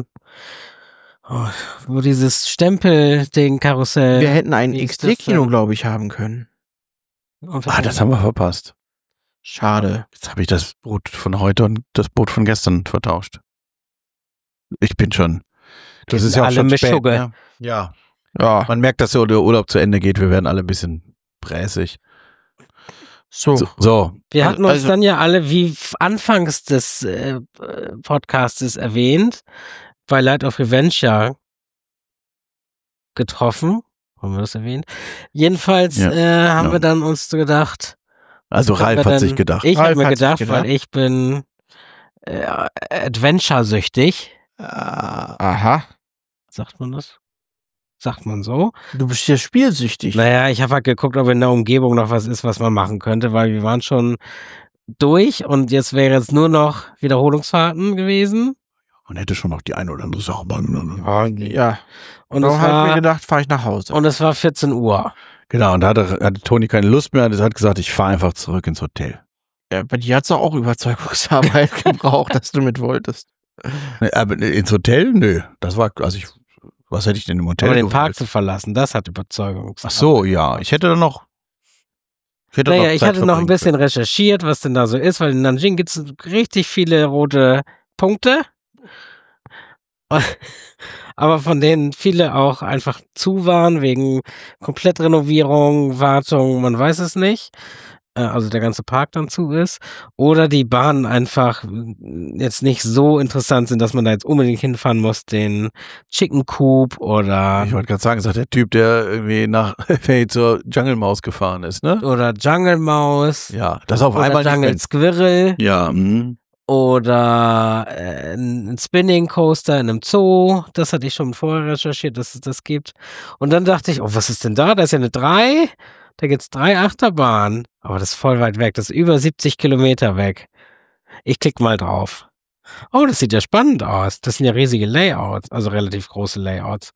wo dieses Stempel-Ding-Karussell. Wir hätten ein wie ist das XD-Kino, denn? glaube ich, haben können. Das haben wir verpasst. Schade. Jetzt habe ich das Boot von heute und das Boot von gestern vertauscht. Ich bin schon. Das Wir ist sind ja auch alle schon spät. Mischugge. Ne? Ja. Ja. Man merkt, dass so der Urlaub zu Ende geht. Wir werden alle ein bisschen bräsig. So. So. Wir hatten uns Also- dann ja alle, wie anfangs des Podcastes erwähnt, bei Light of Revenge ja getroffen. Haben wir das erwähnt? Jedenfalls Ja. haben Ja. wir dann uns gedacht. Also Ralf hat sich gedacht. Ich habe Ralf mir hat sich gedacht, gedacht. weil ich bin Adventure-süchtig. Aha. Sagt man das? Sagt man so? Du bist hier spielsüchtig. Naja, ich habe halt geguckt, ob in der Umgebung noch was ist, was man machen könnte, weil wir waren schon durch und jetzt wäre es nur noch Wiederholungsfahrten gewesen. Man hätte schon noch die eine oder andere Sache machen. Ja. Und Darum es habe ich mir war, gedacht, fahre ich nach Hause. und es war 14 Uhr. Genau, und da hatte Toni keine Lust mehr. Er hat gesagt, ich fahre einfach zurück ins Hotel. Ja, bei dir hat es auch Überzeugungsarbeit gebraucht, dass du mit wolltest. Aber ins Hotel? Nö. Das war, was hätte ich denn im Hotel Aber den gewollt? Park zu verlassen, das hat Überzeugung. Ach so, ja. Ich hätte dann noch. Ich Zeit hatte noch ein verbringen bisschen recherchiert, was denn da so ist, weil in Nanjing gibt es richtig viele rote Punkte. Aber von denen viele auch einfach zu waren, wegen Komplettrenovierung, Wartung, man weiß es nicht. Also der ganze Park dann zu ist. Oder die Bahnen einfach jetzt nicht so interessant sind, dass man da jetzt unbedingt hinfahren muss, den Chicken Coop oder Ich wollte gerade sagen, sagt der Typ, der irgendwie nach zur Jungle Maus gefahren ist, ne? oder Jungle Maus Ja, das auf oder einmal Jungle nicht. Squirrel Ja, oder ein Spinning Coaster in einem Zoo. Das hatte ich schon vorher recherchiert, dass es das gibt. Und dann dachte ich, oh, was ist denn da? Da ist ja eine 3. Da gibt's 3 Achterbahnen. Aber das ist voll weit weg. Das ist über 70 Kilometer weg. Ich klick mal drauf. Oh, das sieht ja spannend aus. Das sind ja riesige Layouts, also relativ große Layouts.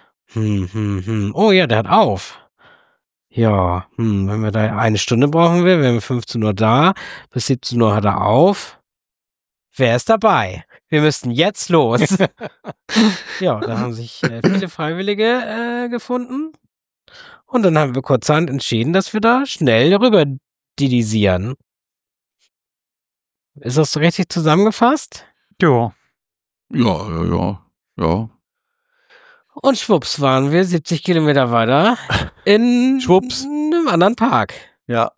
Oh ja, der hat auf. Ja, wenn wir da 1 Stunde brauchen wären wir 15 Uhr da. Bis 17 Uhr hat er auf. Wer ist dabei? Wir müssten jetzt los. Ja, da haben sich viele Freiwillige gefunden. Und dann haben wir kurzerhand entschieden, dass wir da schnell rüber didisieren. Ist das so richtig zusammengefasst? Ja. ja. Und schwupps waren wir 70 Kilometer weiter in Schwupps. einem anderen Park. Ja.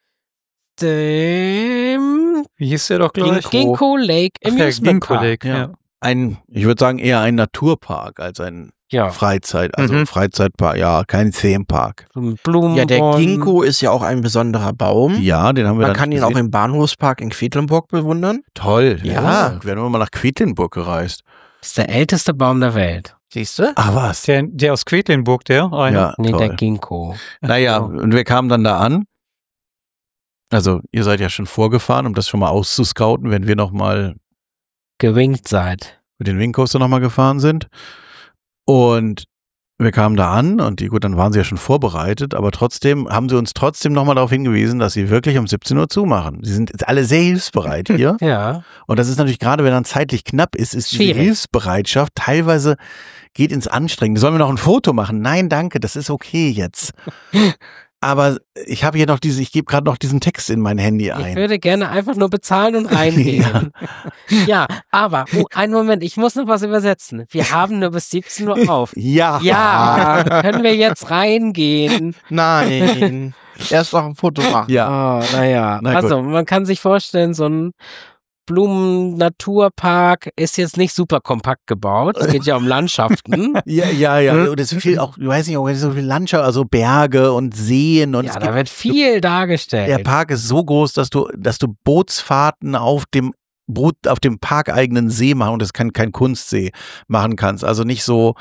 Dem Wie hieß der doch gleich? Ginkgo Lake Ach, der Amusement Ginkgo Park. Lake, ja. Ich würde sagen, eher ein Naturpark als ein Ja, Freizeit, also Mhm. Freizeitpark, ja, kein Themenpark. so mit Blumen. Ja, der Ginkgo ist ja auch ein besonderer Baum. Ja, den haben wir Man dann kann ihn gesehen. auch im Bahnhofspark in Quedlinburg bewundern. Toll. Ja. Werden wir mal nach Quedlinburg gereist. ist der älteste Baum der Welt. Siehst du? Ach was. Der aus Quedlinburg, der eine. Ja, Nee, der toll. Ginkgo. Naja, und wir kamen dann da an. Also, ihr seid ja schon vorgefahren, um das schon mal auszuscouten, wenn wir nochmal Gewinkt seid. mit den Wingcoaster nochmal gefahren sind. Und wir kamen da an und dann waren sie ja schon vorbereitet, aber trotzdem haben sie uns trotzdem nochmal darauf hingewiesen, dass sie wirklich um 17 Uhr zumachen. Sie sind jetzt alle sehr hilfsbereit hier. Ja. Und das ist natürlich gerade, wenn dann zeitlich knapp ist diese Schwierig. Hilfsbereitschaft teilweise geht ins Anstrengende. Sollen wir noch ein Foto machen? Nein, danke, das ist okay jetzt. Aber ich habe hier noch ich gebe gerade noch diesen Text in mein Handy Ich ein. würde gerne einfach nur bezahlen und reingehen. Ja, aber, einen Moment, ich muss noch was übersetzen. Wir haben nur bis 17 Uhr auf. Ja. Ja, können wir jetzt reingehen? Nein. Erst noch ein Foto machen. Ja. Oh, naja. Na gut. Also, man kann sich vorstellen, so ein Blumen-Naturpark ist jetzt nicht super kompakt gebaut. Es geht ja um Landschaften. Ja. Und es ist viel auch, du weißt nicht, auch so viel Landschaft, also Berge und Seen und Ja, es da gibt, wird viel dargestellt. der Park ist so groß, dass du Bootsfahrten auf dem parkeigenen See machen, und das kann kein Kunstsee machen kannst. Also nicht so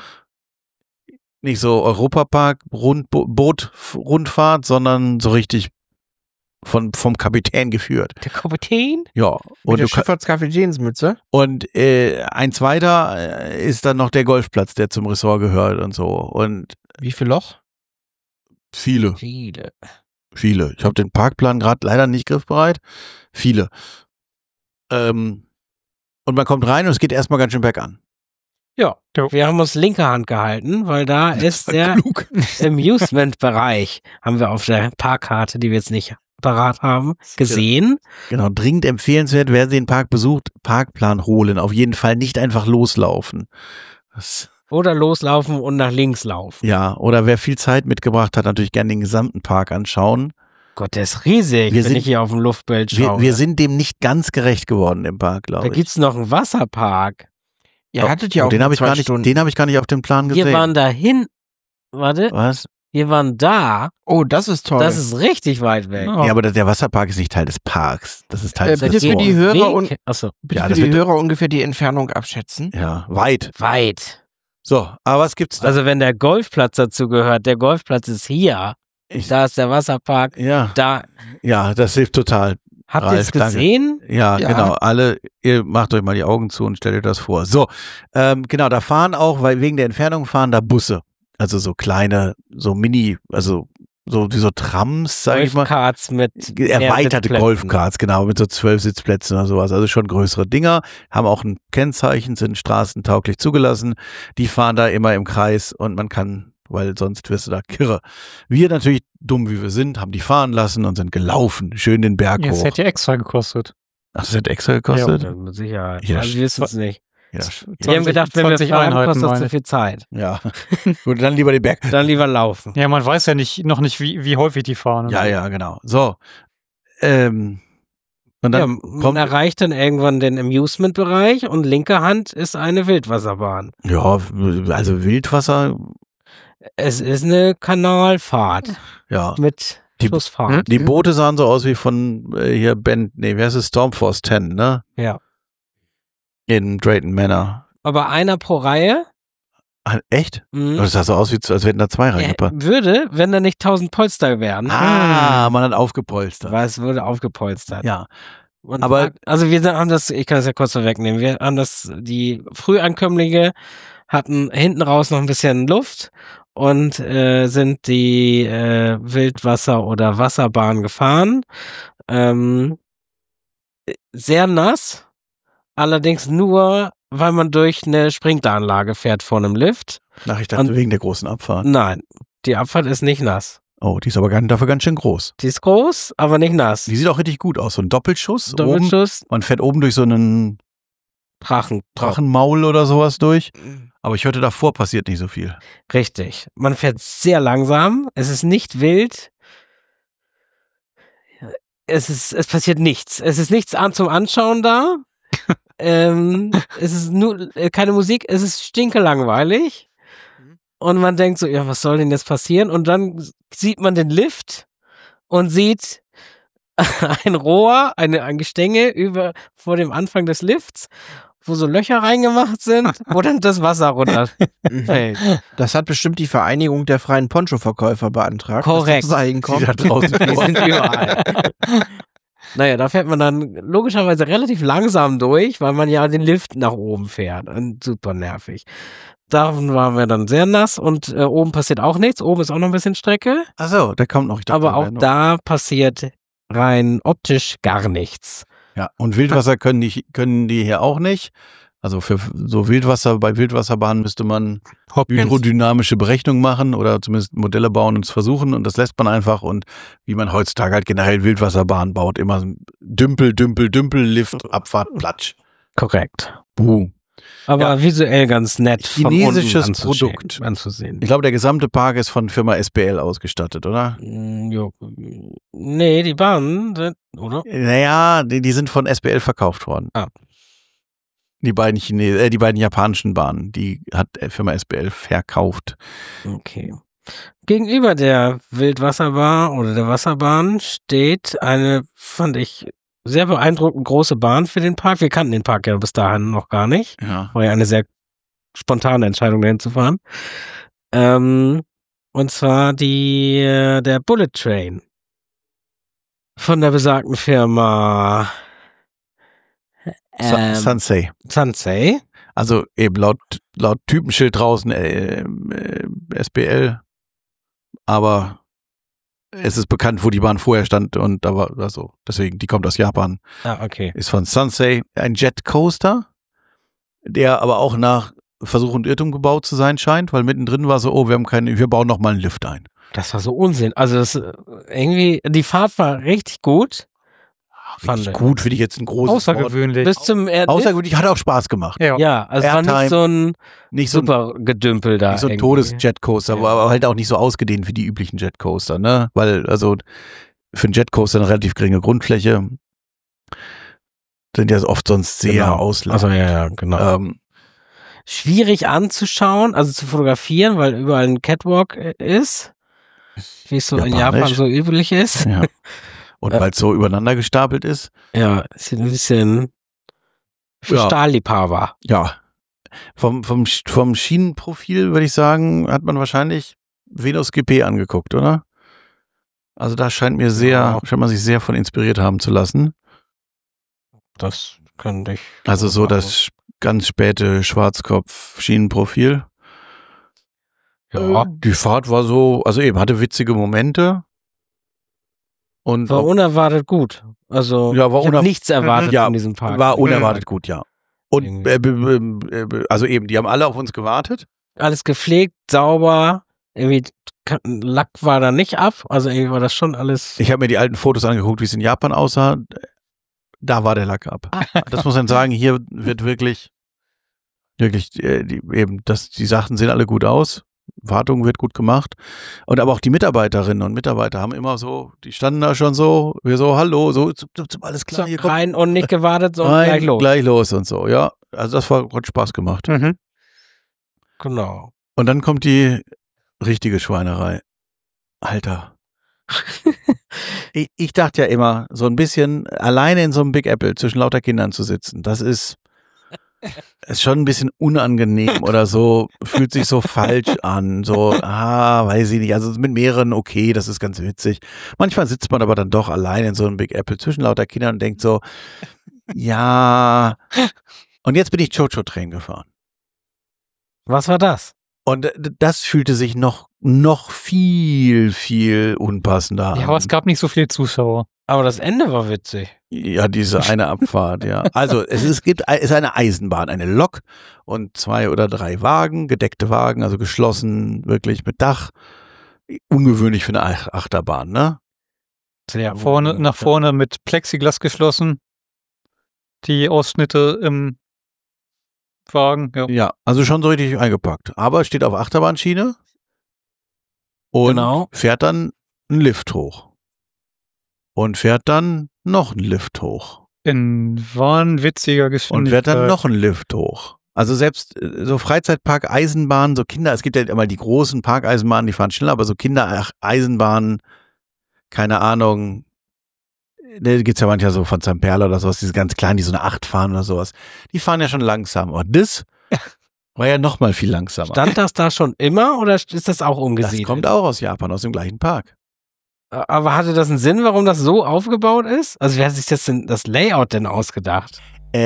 Europapark Bootrundfahrt, sondern so richtig vom Kapitän geführt. Der Kapitän? Ja. Mit der Und, Schifffahrtscafé Jeansmütze. eins weiter ist dann noch der Golfplatz, der zum Ressort gehört und so. Und Wie viel Loch? viele. Viele. Viele. Ich habe den Parkplan gerade leider nicht griffbereit. Viele. Und man kommt rein und es geht erstmal ganz schön bergan. Ja, Jo. wir haben uns linke Hand gehalten, weil da ist der Klug. Amusement-Bereich, haben wir auf der Parkkarte, die wir jetzt nicht parat haben, gesehen. Genau, dringend empfehlenswert, wer den Park besucht, Parkplan holen. Auf jeden Fall nicht einfach loslaufen. Oder loslaufen und nach links laufen. Ja, oder wer viel Zeit mitgebracht hat, natürlich gerne den gesamten Park anschauen. Gott, der ist riesig, Wir wenn sind- ich hier auf dem Luftbild schaue. Wir sind dem nicht ganz gerecht geworden im Park, da glaube ich. gibt's noch einen Wasserpark. Ihr hattet ja auch den habe ich, 2 gar nicht- Stunden. den hab ich gar nicht auf dem Plan gesehen. Wir waren dahin. Warte, Was? wir waren da. Oh, das ist toll. Das ist richtig weit weg. Ja. Ja, aber der Wasserpark ist nicht Teil des Parks. Das ist Teil bitte des für die Resorts. Hörer und Achso, bitte Ja, für das die wird- Hörer ungefähr die Entfernung abschätzen. Ja, weit. weit. So, aber was gibt's da? Also wenn der Golfplatz dazu gehört, der Golfplatz ist hier. Da ist der Wasserpark. ja, Da das hilft total. habt ihr Ralf, es danke. gesehen? Ja, Ja. genau. Alle, ihr macht euch mal die Augen zu und stellt euch das vor. So, genau, da fahren auch, weil wegen der Entfernung fahren da Busse. Also so kleine, so Mini, also so wie so Trams, sage ich mal. Golfkarts mit Erweiterte Sitzplätzen. Golfkarts, genau, mit so 12 Sitzplätzen oder sowas. Also schon größere Dinger, haben auch ein Kennzeichen, sind straßentauglich zugelassen. Die fahren da immer im Kreis und man kann, weil sonst wirst du da kirre. Wir natürlich, dumm wie wir sind, haben die fahren lassen und sind gelaufen, schön den Berg Das hoch. hätte ja extra gekostet. Ach, das hat extra gekostet? Ja, mit Sicherheit. Ja, Also wir wissen es nicht. Ja, Wir haben gedacht, wenn wir 20 fahren, Einheiten, kostet das meine zu ich. viel Zeit. ja. Gut, dann lieber den Berg. Dann lieber laufen. Ja, man weiß ja noch nicht, wie häufig die fahren. Ja, ja, genau. So. Und Ja, dann man kommt, erreicht dann irgendwann den Amusement-Bereich und linke Hand ist eine Wildwasserbahn. ja, also Wildwasser, Es ist eine Kanalfahrt ja. mit Die- Schussfahrt. Die Boote sahen so aus wie von hier wie heißt es? Stormforce 10, ne? Ja. In Drayton Manor. Aber einer pro Reihe. Ah, echt? Mhm. Das sah so aus, als hätten da zwei reingepackt. Würde, wenn da nicht 1000 Polster wären. Man hat aufgepolstert. Weil es wurde aufgepolstert. Ja. Und Aber- also wir haben das, ich kann das ja kurz vorwegnehmen, wir haben das, die Frühankömmlinge hatten hinten raus noch ein bisschen Luft und sind die Wildwasser- oder Wasserbahn gefahren. Sehr nass, allerdings nur, weil man durch eine Sprinkleranlage fährt vor einem Lift. Ach, ich dachte Und- wegen der großen Abfahrt. Nein, die Abfahrt ist nicht nass. Oh, die ist aber dafür ganz schön groß. Die ist groß, aber nicht nass. Die sieht auch richtig gut aus. So ein Doppelschuss. Oben, Doppelschuss, man fährt oben durch so einen Drachen. Drachenmaul oder sowas durch. Aber ich hörte, davor passiert nicht so viel. Richtig. Man fährt sehr langsam. Es ist nicht wild. Es passiert nichts. Es ist nichts zum Anschauen da. Es ist nur keine Musik. Es ist stinkelangweilig. Und man denkt so, ja, was soll denn jetzt passieren? Und dann sieht man den Lift und sieht ein Rohr, ein Gestänge vor dem Anfang des Lifts, wo so Löcher reingemacht sind, wo dann das Wasser runterfällt. Das hat bestimmt die Vereinigung der freien Poncho-Verkäufer beantragt. Korrekt. Dass das dahin Die kommt. da draußen Die sind überall. Naja, da fährt man dann logischerweise relativ langsam durch, weil man ja den Lift nach oben fährt. Und super nervig. Davon waren wir dann sehr nass und oben passiert auch nichts. Oben ist auch noch ein bisschen Strecke. Achso, da kommt noch. Ich dachte, Aber da auch wäre noch- da passiert rein optisch gar nichts. Ja, und Wildwasser können die hier auch nicht. Also für so bei Wildwasserbahnen müsste man hydrodynamische Berechnungen machen oder zumindest Modelle bauen und es versuchen und das lässt man einfach und wie man heutzutage halt generell Wildwasserbahnen baut, immer Dümpel, Lift, Abfahrt, Platsch. Korrekt. Buh. Aber visuell ganz nett. von Chinesisches unten Produkt. anzusehen. Ich glaube, der gesamte Park ist von Firma SBL ausgestattet, oder? Jo. Nee, die Bahnen sind, oder? Naja, die sind von SBL verkauft worden. Ah. Die beiden japanischen Bahnen, die hat Firma SBL verkauft. Okay. Gegenüber der Wildwasserbahn oder der Wasserbahn steht eine, fand ich, sehr beeindruckend große Bahn für den Park. Wir kannten den Park ja bis dahin noch gar nicht. Ja. War ja eine sehr spontane Entscheidung, dahin zu fahren. Und zwar der Bullet Train. Von der besagten Firma Sansei. Sansei. Also eben laut Typenschild draußen SBL, aber es ist bekannt, wo die Bahn vorher stand und da war also deswegen, die kommt aus Japan. Okay. Ist von Sansei ein Jet Coaster, der aber auch nach Versuch und Irrtum gebaut zu sein scheint, weil mittendrin war so, wir bauen noch mal einen Lift ein. Das war so Unsinn. Also das irgendwie, die Fahrt war richtig gut. Fand ich. Gut, finde ich jetzt ein großes Wort. Außergewöhnlich. Bis zum Außergewöhnlich, hat auch Spaß gemacht. Ja. Ja, also es war Airtime, nicht so ein Nicht so ein super Gedümpel da. Nicht so ein irgendwie. Todes-Jetcoaster, Ja. aber halt auch nicht so ausgedehnt wie die üblichen Jetcoaster, ne? Weil, also, für einen Jetcoaster eine relativ geringe Grundfläche sind ja oft sonst sehr Genau. ausladend. Also ja, genau. Schwierig anzuschauen, also zu fotografieren, weil überall ein Catwalk ist, wie es so in Japanisch. Japan so üblich ist. Ja. Und weil es so übereinander gestapelt ist. Ja, ist ein bisschen für Ja. Stahlliebhaber. Ja. Vom Schienenprofil, würde ich sagen, hat man wahrscheinlich Venus GP angeguckt, oder? Also da scheint man sich sehr von inspiriert haben zu lassen. Das könnte ich. Also so das ganz späte Schwarzkopf-Schienenprofil. Ja. Die Fahrt war so, also eben, hatte witzige Momente. Und War unerwartet gut. Also Ja, war ich habe nichts erwartet Ja, in diesem Park. war unerwartet gut, ja. Und also eben, die haben alle auf uns gewartet. Alles gepflegt, sauber. Irgendwie Lack war da nicht ab. Also irgendwie war das schon alles. Ich habe mir die alten Fotos angeguckt, wie es in Japan aussah. Da war der Lack ab. Das muss man sagen, hier wird wirklich, die Sachen sehen alle gut aus. Wartung wird gut gemacht. Und aber auch die Mitarbeiterinnen und Mitarbeiter haben immer so, die standen da schon so, wir so, hallo, so, alles klar, hier kommt rein und nicht gewartet, sondern rein, gleich los. Gleich los und so, ja. Also das hat Spaß gemacht. Mhm. Genau. Und dann kommt die richtige Schweinerei. Alter. Ich dachte ja immer, so ein bisschen alleine in so einem Big Apple zwischen lauter Kindern zu sitzen, das ist schon ein bisschen unangenehm oder so, fühlt sich so falsch an, so, weiß ich nicht, also mit mehreren, okay, das ist ganz witzig. Manchmal sitzt man aber dann doch alleine in so einem Big Apple zwischen lauter Kindern und denkt so, ja, und jetzt bin ich Jojo-Train gefahren. Was war das? Und das fühlte sich noch viel, viel unpassender an. Ja, aber es gab nicht so viele Zuschauer. Aber das Ende war witzig. Ja, diese eine Abfahrt, ja. Also es ist eine Eisenbahn, eine Lok und 2 oder 3 Wagen, gedeckte Wagen, also geschlossen, wirklich mit Dach. Ungewöhnlich für eine Achterbahn, ne? Sehr Nach vorne mit Plexiglas geschlossen. Die Ausschnitte im Wagen, ja. Ja, also schon so richtig eingepackt. Aber steht auf Achterbahnschiene und Genau. fährt dann einen Lift hoch. Und fährt dann noch einen Lift hoch. In wahnwitziger Und Geschwindigkeit. fährt dann noch einen Lift hoch. Also selbst so Freizeitpark, Eisenbahnen, so Kinder, es gibt ja immer die großen Parkeisenbahnen, die fahren schneller, aber so Kinder-Eisenbahnen, keine Ahnung, da gibt's ja manchmal so von Zamperla oder sowas, diese ganz kleinen, die so eine 8 fahren oder sowas. Die fahren ja schon langsam. Und das war ja noch mal viel langsamer. Stand das da schon immer oder ist das auch Das umgesiedelt? kommt auch aus Japan, aus dem gleichen Park. Aber hatte das einen Sinn, warum das so aufgebaut ist? Also wer hat sich das Layout denn ausgedacht?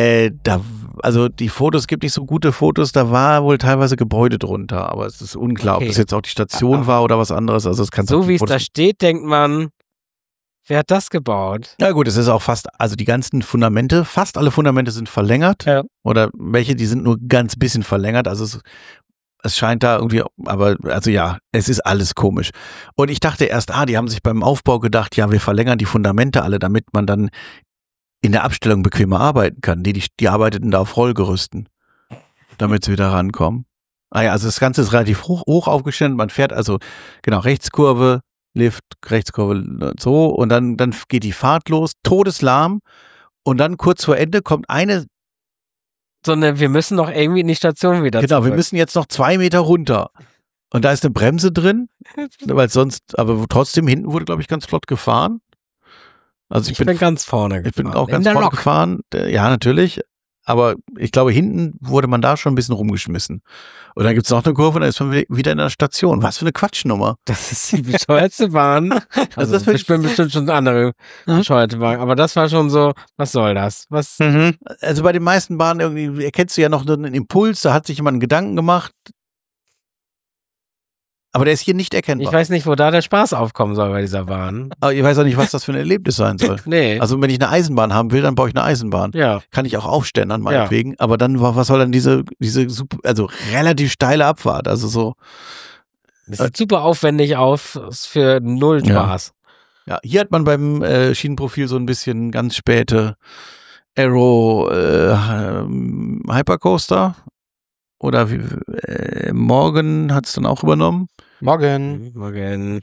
Also die Fotos, gibt nicht so gute Fotos, da war wohl teilweise Gebäude drunter, aber es ist unklar, Okay. ob das jetzt auch die Station war oder was anderes. Also es kann So wie es da steht, denkt man, wer hat das gebaut? Ja gut, es ist auch also die ganzen Fundamente, fast alle Fundamente sind verlängert. Ja. Oder welche, die sind nur ganz bisschen verlängert. Also es scheint da irgendwie, aber also ja, es ist alles komisch. Und ich dachte erst, die haben sich beim Aufbau gedacht, ja, wir verlängern die Fundamente alle, damit man dann in der Abstellung bequemer arbeiten kann. Die arbeiteten da auf Rollgerüsten, damit sie wieder rankommen. Ja, also das Ganze ist relativ hoch aufgestellt. Man fährt also, genau, Rechtskurve, Lift, Rechtskurve, so, und dann geht die Fahrt los, todeslahm, und dann kurz vor Ende kommt eine, Sondern wir müssen noch irgendwie in die Station wieder genau, wir zurück. müssen jetzt noch 2 Meter runter. Und da ist eine Bremse drin, weil sonst, aber trotzdem hinten wurde, glaube ich, ganz flott gefahren. Also Ich bin ganz vorne ich bin gefahren. auch In ganz der vorne Lok. gefahren. Ja, natürlich. Aber ich glaube, hinten wurde man da schon ein bisschen rumgeschmissen. Und dann gibt's noch eine Kurve und dann ist man wieder in der Station. Was für eine Quatschnummer. Das ist die bescheuerste Bahn. Also das ich bin bestimmt schon andere bescheuerte Bahn. Aber das war schon so, was soll das? Was? Also bei den meisten Bahnen irgendwie erkennst du ja noch einen Impuls, da hat sich jemand einen Gedanken gemacht. Aber der ist hier nicht erkennbar. Ich weiß nicht, wo da der Spaß aufkommen soll bei dieser Bahn. Aber ich weiß auch nicht, was das für ein Erlebnis sein soll. Nee. Also wenn ich eine Eisenbahn haben will, dann baue ich eine Eisenbahn. Ja. Kann ich auch aufständern, meinetwegen. Aber dann, was soll dann diese super, also relativ steile Abfahrt? Also so. Das sieht super aufwendig aus für null Spaß. Ja, hier hat man beim Schienenprofil so ein bisschen ganz späte Aero Hypercoaster. Oder Morgan hat es dann auch übernommen. Morgen.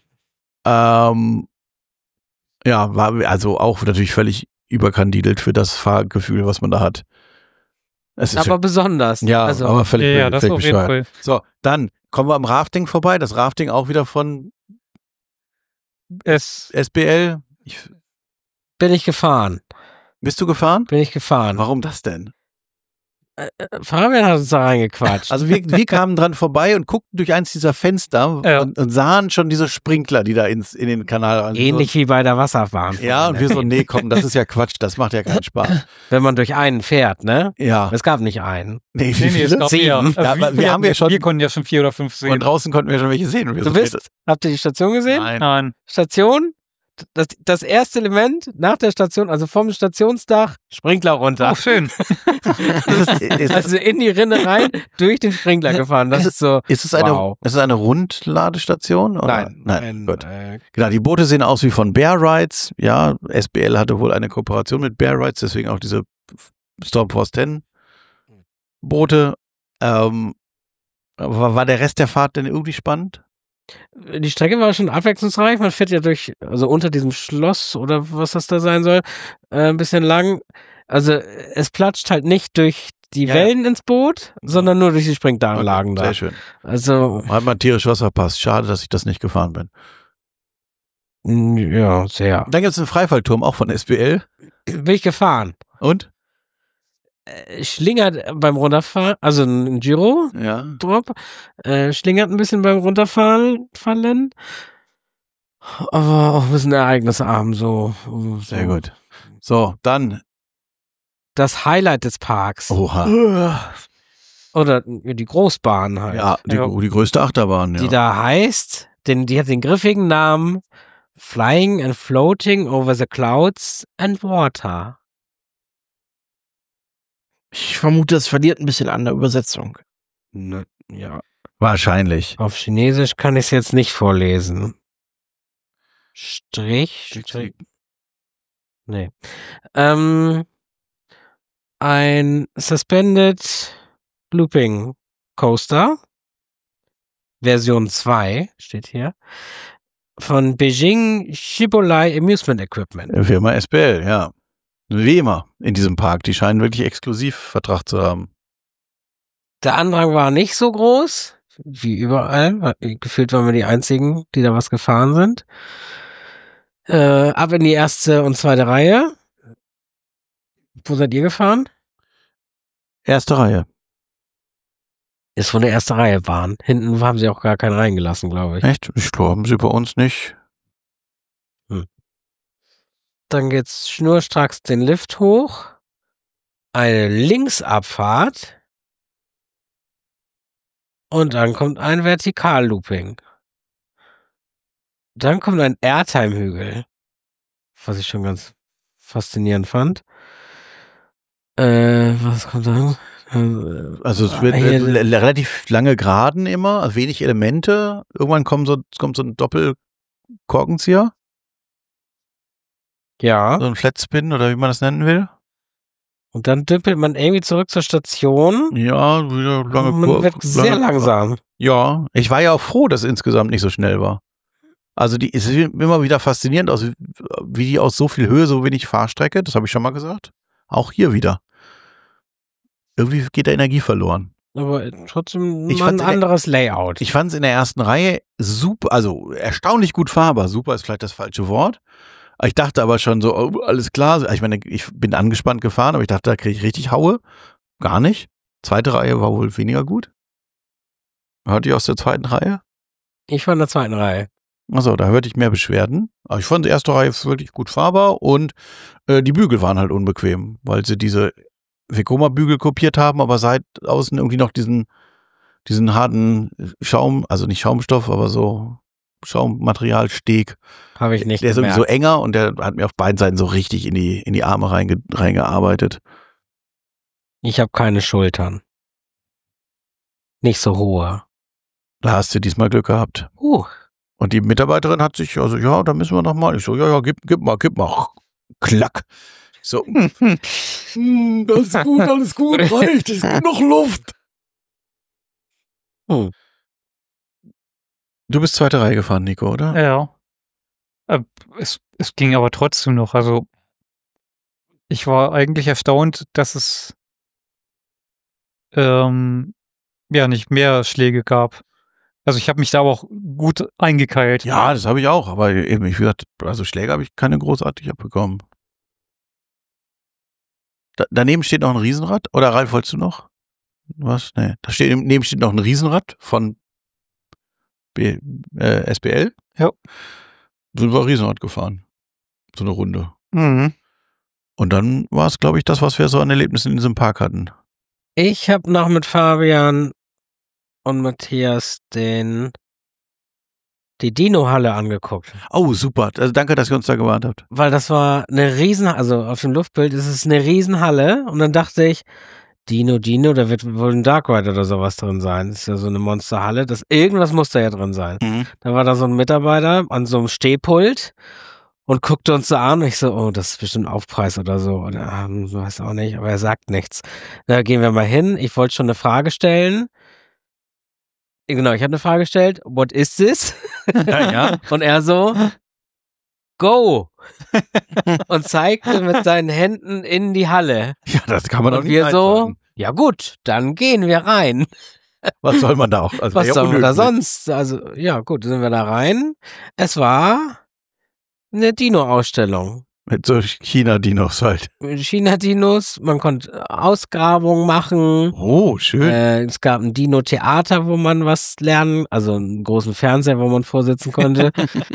Ja, war also auch natürlich völlig überkandidelt für das Fahrgefühl, was man da hat. Es ist Aber besonders. ja, Also, aber völlig, Ja, das völlig auf jeden bescheuert. Fall. So, dann kommen wir am Rafting vorbei. Das Rafting auch wieder von SBL. bin ich gefahren. Bist du gefahren? Bin ich gefahren. Warum das denn? Fabian hat uns da reingequatscht. Also wir kamen dran vorbei und guckten durch eins dieser Fenster Ja. und sahen schon diese Sprinkler, die da in den Kanal rein. Ähnlich wie bei der Wasserbahn. Ja, und wir so, nee, komm, das ist ja Quatsch, das macht ja keinen Spaß. Wenn man durch einen fährt, ne? Ja. Es gab nicht einen. Nee, Nee, es gab 7. mehr. Ja, aber wir haben ja schon- Wir konnten ja schon 4 oder 5 sehen. Und draußen konnten wir schon welche sehen. Und wir Du so, bist, habt ihr die Station gesehen? Nein. Nein. Station, das erste Element nach der Station, also vom Stationsdach, Sprinkler runter. Oh, schön. Also in die Rinne rein, durch den Sprinkler gefahren. Das ist so. Ist es Wow. eine Rundladestation? Oder? Nein. Gut. Genau, die Boote sehen aus wie von Bear Rides. Ja, SBL hatte wohl eine Kooperation mit Bear Rides, deswegen auch diese Stormforce 10 Boote. Aber war der Rest der Fahrt denn irgendwie spannend? Die Strecke war schon abwechslungsreich. Man fährt ja durch, also unter diesem Schloss oder was das da sein soll, ein bisschen lang. Also es platscht halt nicht durch die Ja, Wellen ins Boot, sondern nur durch die Sprinkleranlagen da. Sehr schön. Also, Hat man tierisch was verpasst. Schade, dass ich das nicht gefahren bin. ja, sehr. Dann gibt es einen Freifallturm, auch von SBL. Bin ich gefahren. Und? Schlingert beim Runterfahren, also ein Giro, Ja. Drop, schlingert ein bisschen beim Runterfallen, aber auch ein bisschen ereignisarm, so. Sehr gut. So, dann. Das Highlight des Parks. Oha. Oder die Großbahn halt. Ja, die größte Achterbahn, ja. Die da heißt, die hat den griffigen Namen Flying and Floating over the Clouds and Water. Ich vermute, es verliert ein bisschen an der Übersetzung. Ne, ja. Wahrscheinlich. Auf Chinesisch kann ich es jetzt nicht vorlesen. Strich. Nee. Ein Suspended Looping Coaster. Version 2 steht hier. Von Beijing Shibolai Amusement Equipment. Firma SBL, ja. Wie immer in diesem Park. Die scheinen wirklich Exklusivvertrag zu haben. Der Andrang war nicht so groß, wie überall. Gefühlt waren wir die einzigen, die da was gefahren sind. Ab in die erste und zweite Reihe. Wo seid ihr gefahren? Erste Reihe. Ist von der ersten Reihe Bahn. Hinten haben sie auch gar keinen reingelassen, glaube ich. Echt? Ich glaube, haben sie bei uns nicht. Dann geht's schnurstracks den Lift hoch. Eine Linksabfahrt. Und dann kommt ein Vertikallooping. Dann kommt ein Airtime-Hügel. Was ich schon ganz faszinierend fand. Was kommt dann? Also es wird relativ lange Geraden immer, also wenig Elemente. Irgendwann kommt so ein Doppelkorkenzieher, Ja. so ein Flatspin oder wie man das nennen will. Und dann dümpelt man irgendwie zurück zur Station. Ja, wieder lange Man wird sehr langsam. Ja, ich war ja auch froh, dass es insgesamt nicht so schnell war. Also es ist immer wieder faszinierend, wie die aus so viel Höhe, so wenig Fahrstrecke, das habe ich schon mal gesagt. Auch hier wieder. Irgendwie geht da Energie verloren. Aber trotzdem Ich mal ein fand's anderes Layout. Ich fand es in der ersten Reihe super, also erstaunlich gut fahrbar. Super ist vielleicht das falsche Wort. Ich dachte aber schon so, oh, alles klar. Ich meine, ich bin angespannt gefahren, aber ich dachte, da kriege ich richtig Haue. Gar nicht. Zweite Reihe war wohl weniger gut. Hörte ich aus der zweiten Reihe? Ich war in der zweiten Reihe. Achso, da hörte ich mehr Beschwerden. Aber ich fand die erste Reihe wirklich gut fahrbar und die Bügel waren halt unbequem, weil sie diese Vekoma-Bügel kopiert haben, aber seit außen irgendwie noch diesen diesen harten Schaum, also nicht Schaumstoff, aber so Schaummaterialsteg. Habe ich nicht Der ist irgendwie gemerkt. so enger und der hat mir auf beiden Seiten so richtig in die Arme reingearbeitet. Ich habe keine Schultern. Nicht so hohe. Da hast du diesmal Glück gehabt. Und die Mitarbeiterin hat sich, also ja, da müssen wir noch mal. Ich so, ja, gib mal. Klack. Ich so, alles gut, reicht, es gibt noch Luft. Hm. Du bist zweite Reihe gefahren, Nico, oder? Ja. Es ging aber trotzdem noch. Also ich war eigentlich erstaunt, dass es nicht mehr Schläge gab. Also ich habe mich da aber auch gut eingekeilt. Ja, das habe ich auch, aber eben, wie gesagt, also Schläge habe ich keine großartig abbekommen. Daneben steht noch ein Riesenrad. Oder Ralf, wolltest du noch? Was? Nee. Daneben steht noch ein Riesenrad von SBL. Ja. Sind wir Riesenrad gefahren. So eine Runde. Mhm. Und dann war es, glaube ich, das, was wir so an Erlebnissen in diesem Park hatten. Ich habe noch mit Fabian und Matthias die Dino-Halle angeguckt. Oh, super. Also danke, dass ihr uns da gewarnt habt. Weil das war eine also auf dem Luftbild ist es eine Riesenhalle und dann dachte ich, Dino, da wird wohl ein Dark Ride oder sowas drin sein. Das ist ja so eine Monsterhalle. Irgendwas muss da ja drin sein. Mhm. Da war da so ein Mitarbeiter an so einem Stehpult und guckte uns so an. Und ich so, oh, das ist bestimmt Aufpreis oder so. Oder weiß auch nicht, aber er sagt nichts. Da gehen wir mal hin. Ich wollte schon eine Frage stellen. Genau, ich habe eine Frage gestellt. What is this? Ja. Und er so, go! Und zeigte mit seinen Händen in die Halle. Ja, das kann man auch Und nicht wir so, einschalten. ja gut, dann gehen wir rein. Was soll man da auch? Also Was ja sollen wir da unhöflich. sonst? Also, ja gut, sind wir da rein. Es war eine Dino-Ausstellung. Mit so China-Dinos halt. Mit China-Dinos, man konnte Ausgrabungen machen. Oh, schön. Es gab ein Dino-Theater, wo man was lernen, also einen großen Fernseher, wo man vorsitzen konnte.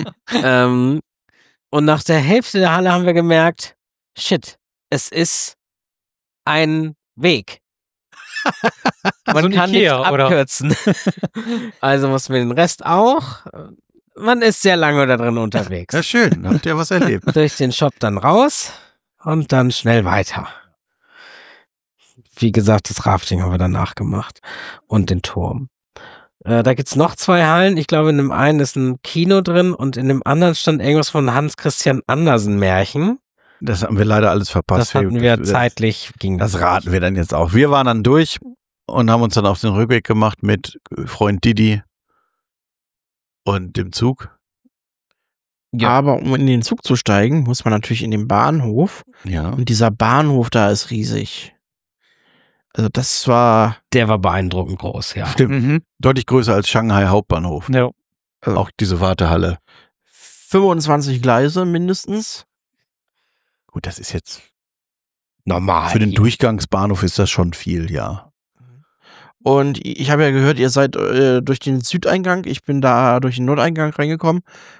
Und nach der Hälfte der Halle haben wir gemerkt, shit, es ist ein Weg. Man So ein kann Ikea, nicht oder? abkürzen. Also mussten wir den Rest auch. Man ist sehr lange da drin unterwegs. Ja, schön. Habt ihr was erlebt? Durch den Shop dann raus und dann schnell weiter. Wie gesagt, das Rafting haben wir danach gemacht und den Turm. Da gibt's noch 2 Hallen. Ich glaube, in dem einen ist ein Kino drin und in dem anderen stand irgendwas von Hans Christian Andersen Märchen. Das haben wir leider alles verpasst. Das hatten wir zeitlich, ging Das raten wir dann jetzt auch. Wir waren dann durch und haben uns dann auf den Rückweg gemacht mit Freund Didi und dem Zug. Ja. Aber um in den Zug zu steigen, muss man natürlich in den Bahnhof. Ja. Und dieser Bahnhof da ist riesig. Also das war Der war beeindruckend groß, ja. Stimmt. Deutlich größer als Shanghai Hauptbahnhof. Ja. Auch diese Wartehalle. 25 Gleise mindestens. Gut, das ist jetzt Normal. für den Durchgangsbahnhof ist das schon viel, ja. Und ich habe ja gehört, ihr seid durch den Südeingang, ich bin da durch den Nordeingang reingekommen.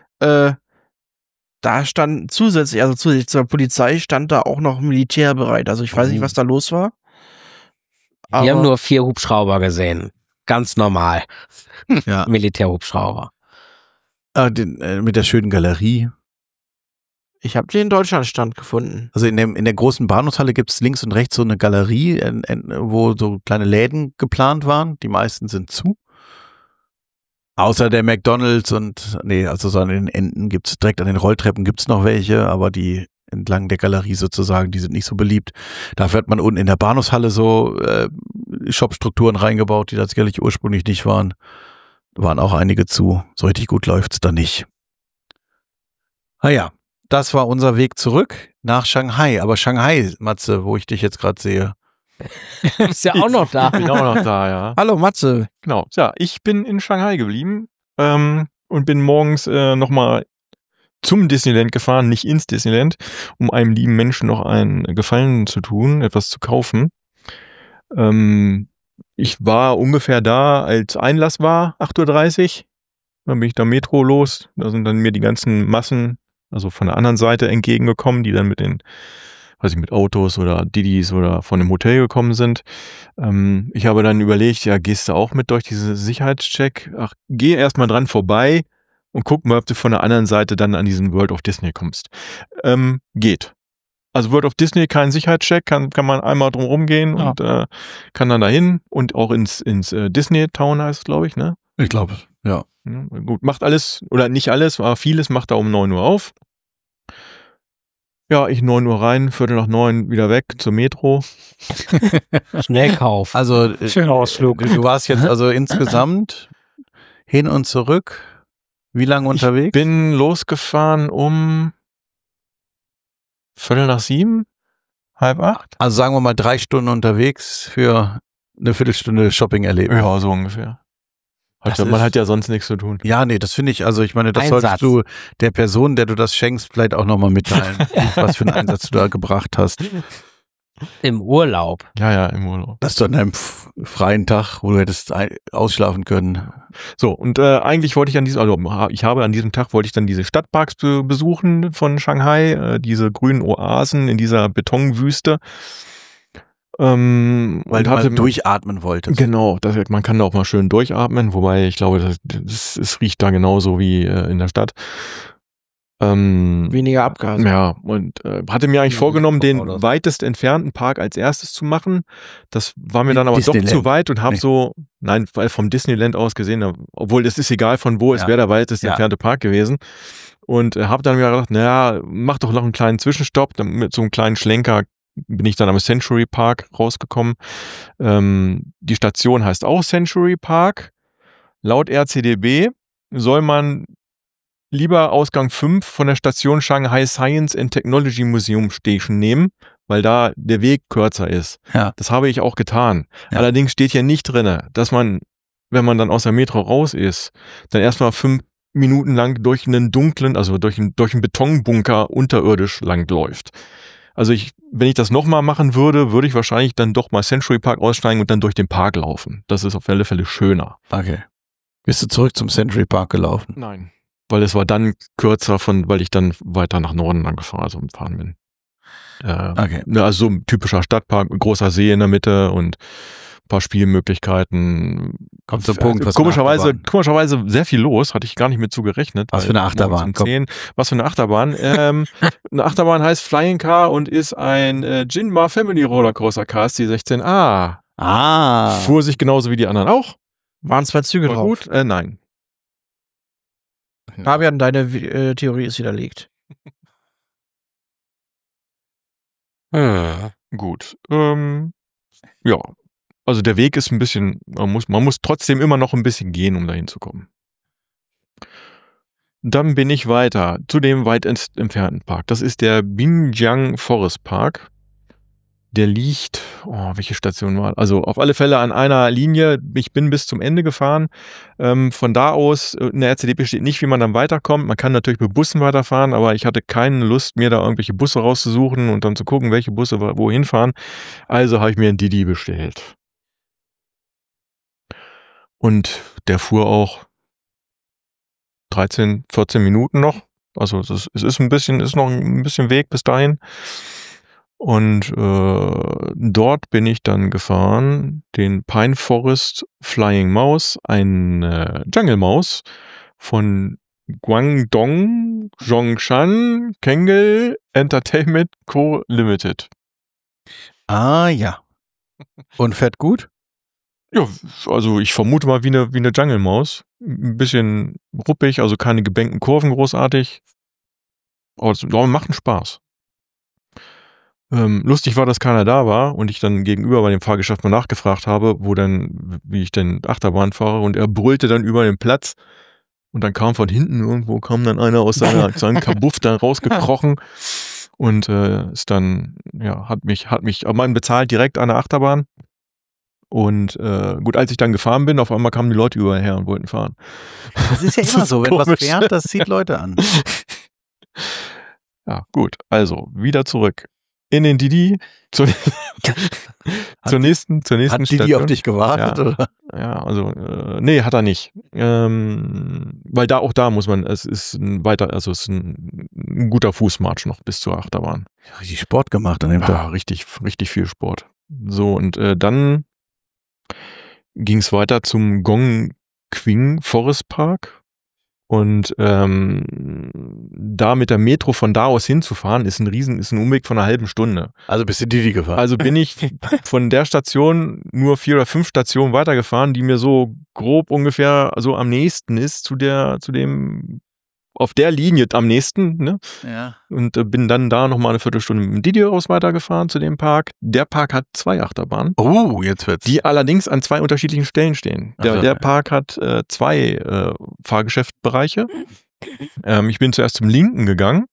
Da stand zusätzlich zur Polizei stand da auch noch Militär bereit. Also ich weiß nicht, was da los war. Wir haben nur 4 Hubschrauber gesehen. Ganz normal. Ja. Militärhubschrauber. Mit der schönen Galerie. Ich habe den Deutschlandstand gefunden. Also in der großen Bahnhofshalle gibt es links und rechts so eine Galerie, wo so kleine Läden geplant waren. Die meisten sind zu. Außer der McDonald's also so an den Enden gibt's direkt an den Rolltreppen gibt's noch welche, aber die entlang der Galerie sozusagen, die sind nicht so beliebt. Dafür hat man unten in der Bahnhofshalle so Shopstrukturen reingebaut, die tatsächlich ursprünglich nicht waren. Waren auch einige zu. So richtig gut läuft's da nicht. Ja, das war unser Weg zurück nach Shanghai. Aber Shanghai, Matze, wo ich dich jetzt gerade sehe. Ist ja auch noch da. Bin auch noch da, ja. Hallo Matze. Genau. Ja, ich bin in Shanghai geblieben und bin morgens nochmal zum Disneyland gefahren, nicht ins Disneyland, um einem lieben Menschen noch einen Gefallen zu tun, etwas zu kaufen. Ich war ungefähr da, als Einlass war, 8:30 Uhr. Dann bin ich da Metro los. Da sind dann mir die ganzen Massen, also von der anderen Seite entgegengekommen, die dann mit den weiß ich, mit Autos oder Didis oder von dem Hotel gekommen sind. Ich habe dann überlegt, ja, gehst du auch mit durch diesen Sicherheitscheck? Ach, geh erstmal dran vorbei und guck mal, ob du von der anderen Seite dann an diesen World of Disney kommst. Geht. Also World of Disney, kein Sicherheitscheck, kann man einmal drum rumgehen und kann dann dahin und auch ins Disney Town heißt es, glaube ich, ne? Ich glaube, ja. Ja, gut, macht alles, oder nicht alles, aber vieles macht er um 9 Uhr auf. Ja, ich 9 Uhr rein, 8:45 wieder weg zur Metro. Schnellkauf. Also, Schöner Ausflug. du warst jetzt also insgesamt hin und zurück. Wie lange unterwegs? Ich bin losgefahren um 7:15, 7:30. Also sagen wir mal 3 Stunden unterwegs für eine Viertelstunde Shopping-Erlebnis. Ja, so ungefähr. Man hat ja sonst nichts zu tun. Ja, nee, das finde ich, also ich meine, das Einsatz. solltest du der Person, der du das schenkst, vielleicht auch nochmal mitteilen, was für einen Einsatz du da gebracht hast. Im Urlaub. Ja, im Urlaub. Das ist doch an einem freien Tag, wo du hättest ausschlafen können. So, und eigentlich wollte ich an diesem Tag wollte ich dann diese Stadtparks besuchen von Shanghai, diese grünen Oasen in dieser Betonwüste. Weil du mal durchatmen wolltest. Genau, man kann da auch mal schön durchatmen, wobei ich glaube, es riecht da genauso wie in der Stadt. Weniger Abgase. Ja, und hatte mir eigentlich Ja, vorgenommen, den oder so. weitest entfernten Park als erstes zu machen. Das war mir dann aber Disneyland. doch zu weit und habe vom Disneyland aus gesehen, obwohl es ist egal von wo, es wäre der weitest entfernte Park gewesen. Und habe dann mir gedacht, naja, mach doch noch einen kleinen Zwischenstopp, dann mit so einem kleinen Schlenker bin ich dann am Century Park rausgekommen. Die Station heißt auch Century Park. Laut RCDB soll man lieber Ausgang 5 von der Station Shanghai Science and Technology Museum Station nehmen, weil da der Weg kürzer ist. Ja. Das habe ich auch getan. Ja. Allerdings steht hier nicht drin, dass man, wenn man dann aus der Metro raus ist, dann erstmal 5 Minuten lang durch einen dunklen, also durch einen Betonbunker unterirdisch lang läuft. Also wenn ich das nochmal machen würde, würde ich wahrscheinlich dann doch mal Century Park aussteigen und dann durch den Park laufen. Das ist auf alle Fälle schöner. Okay. Bist du zurück zum Century Park gelaufen? Nein. Weil es war dann kürzer weil ich dann weiter nach Norden lang gefahren bin. Okay. Also so ein typischer Stadtpark, ein großer See in der Mitte und ein paar Spielmöglichkeiten. Kommt zum Punkt, was komischerweise sehr viel los, hatte ich gar nicht mit zu gerechnet. Was für eine Achterbahn? Was für eine Achterbahn? Eine Achterbahn heißt Flying Car und ist ein Jinmar Family Rollercoaster KSC 16A. Fuhr sich genauso wie die anderen auch. Waren 2 Züge War drauf. gut? Nein. Fabian, deine Theorie ist widerlegt. Gut. Ja. Also der Weg ist ein bisschen, man muss trotzdem immer noch ein bisschen gehen, um dahin zu kommen. Dann bin ich weiter zu dem weit entfernten Park. Das ist der Binjiang Forest Park. Der liegt, welche Station war? Also auf alle Fälle an einer Linie. Ich bin bis zum Ende gefahren. Von da aus, in der RCDP steht nicht, wie man dann weiterkommt. Man kann natürlich mit Bussen weiterfahren, aber ich hatte keine Lust, mir da irgendwelche Busse rauszusuchen und dann zu gucken, welche Busse wohin fahren. Also habe ich mir einen Didi bestellt. Und der fuhr auch 13, 14 Minuten noch. Also es ist noch ein bisschen Weg bis dahin. Und dort bin ich dann gefahren, den Pine Forest Flying Mouse, ein Jungle Maus von Guangdong Zhongshan Kengel Entertainment Co. Limited. Ah ja. Und fährt gut? Ja, also ich vermute mal wie eine Jungle Maus. Ein bisschen ruppig, also keine gebänkten Kurven großartig. Aber macht einen Spaß. Lustig war, dass keiner da war und ich dann gegenüber bei dem Fahrgeschäft mal nachgefragt habe, wie ich denn Achterbahn fahre, und er brüllte dann über den Platz und dann kam von hinten kam dann einer aus seinem Kabuff da rausgekrochen und ist dann, hat mich, man bezahlt direkt an der Achterbahn. Und gut, als ich dann gefahren bin, auf einmal kamen die Leute überall her und wollten fahren. Das ist ja immer so, wenn was fährt, das zieht Leute an. Ja, gut, also wieder zurück in den Didi zur nächsten Hat Didi Station. auf dich gewartet? Ja. Oder? nee, hat er nicht. Weil da muss man, es ist ein guter Fußmarsch noch bis zur Achterbahn. Richtig Sport gemacht an dem Ja, Tag. richtig viel Sport. So, und dann ging es weiter zum Gongqing Forest Park. Und da mit der Metro von da aus hinzufahren, ist ein Umweg von einer halben Stunde. Also bist du Didi gefahren. Also bin ich von der Station nur 4 oder 5 Stationen weitergefahren, die mir so grob ungefähr so am nächsten ist zu dem auf der Linie am nächsten, ne? Ja. Und bin dann da nochmal eine Viertelstunde mit dem Didi raus weitergefahren zu dem Park. Der Park hat 2 Achterbahnen. Oh, jetzt wird's. Die allerdings an 2 unterschiedlichen Stellen stehen. Der Park hat 2 Fahrgeschäftsbereiche. Ich bin zuerst zum linken gegangen.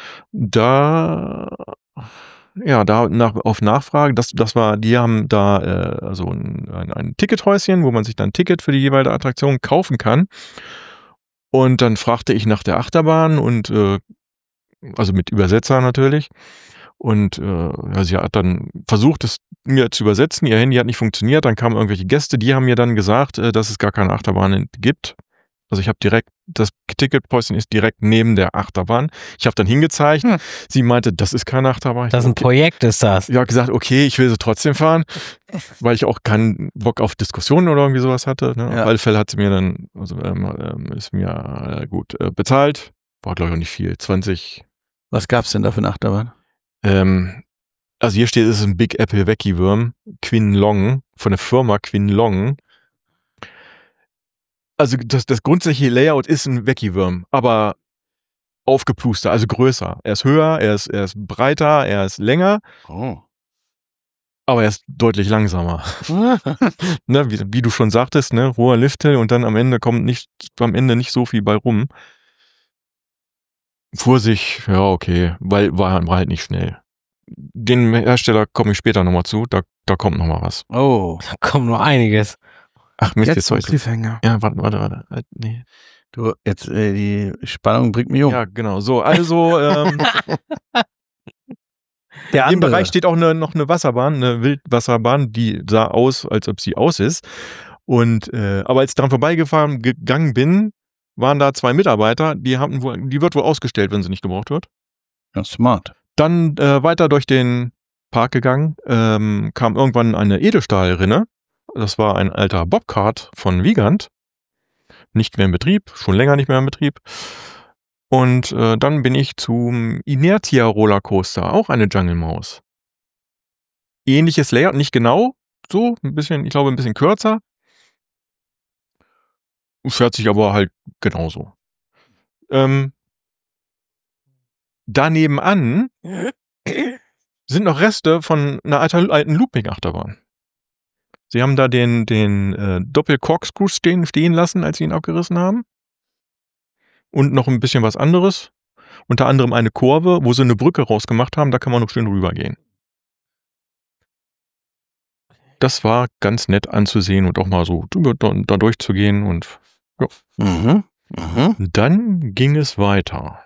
Auf Nachfrage, die haben da also ein Tickethäuschen, wo man sich dann ein Ticket für die jeweilige Attraktion kaufen kann. Und dann fragte ich nach der Achterbahn und also mit Übersetzer natürlich. Und sie hat dann versucht, es mir zu übersetzen. Ihr Handy hat nicht funktioniert. Dann kamen irgendwelche Gäste, die haben mir dann gesagt, dass es gar keine Achterbahn gibt. Also ich habe das Tickethäuschen ist direkt neben der Achterbahn. Ich habe dann hingezeigt. Sie meinte, das ist keine Achterbahn. Das ist ein Projekt, ist das. Ich habe gesagt, okay, ich will sie trotzdem fahren, weil ich auch keinen Bock auf Diskussionen oder irgendwie sowas hatte. Ne? Ja. Auf alle Fälle hat sie mir dann, ist mir gut bezahlt. War, glaube ich, auch nicht viel. 20. Was gab's denn da für eine Achterbahn? Also hier steht, es ist ein Big Apple Wecki-Würm, Quinn Long, von der Firma Quinn Long. Also das grundsätzliche Layout ist ein Wecki-Würm, aber aufgepluster, also größer. Er ist höher, er ist breiter, er ist länger, aber er ist deutlich langsamer. Ne, wie du schon sagtest, ne, hoher Lifthill und dann am Ende nicht so viel bei rum. Fuhr sich, ja okay, weil war halt nicht schnell. Den Hersteller komme ich später nochmal zu, da kommt nochmal was. Oh. Da kommt noch einiges. Ach Mist, Jetzt ein Cliffhanger. Ja, warte. Nee. Du, jetzt die Spannung bringt mich um. Ja, genau. So, also Der in dem andere. Bereich steht auch noch eine Wasserbahn, eine Wildwasserbahn, die sah aus, als ob sie aus ist. Und aber als ich dran gegangen bin, waren da 2 Mitarbeiter, die wird wohl ausgestellt, wenn sie nicht gebraucht wird. Ja, smart. Dann weiter durch den Park gegangen, kam irgendwann eine Edelstahlrinne. Das war ein alter Bobcat von Wiegand. Nicht mehr in Betrieb, schon länger nicht mehr in Betrieb. Und dann bin ich zum Inertia Rollercoaster, auch eine Jungle Maus. Ähnliches Layout, nicht genau so, ich glaube ein bisschen kürzer. Fährt sich aber halt genauso. Da nebenan sind noch Reste von einer alten Looping-Achterbahn. Sie haben da den Doppel-Corkscrew stehen lassen, als sie ihn abgerissen haben. Und noch ein bisschen was anderes. Unter anderem eine Kurve, wo sie eine Brücke rausgemacht haben, da kann man noch schön rübergehen. Das war ganz nett anzusehen und auch mal so da durchzugehen und ja. Dann ging es weiter.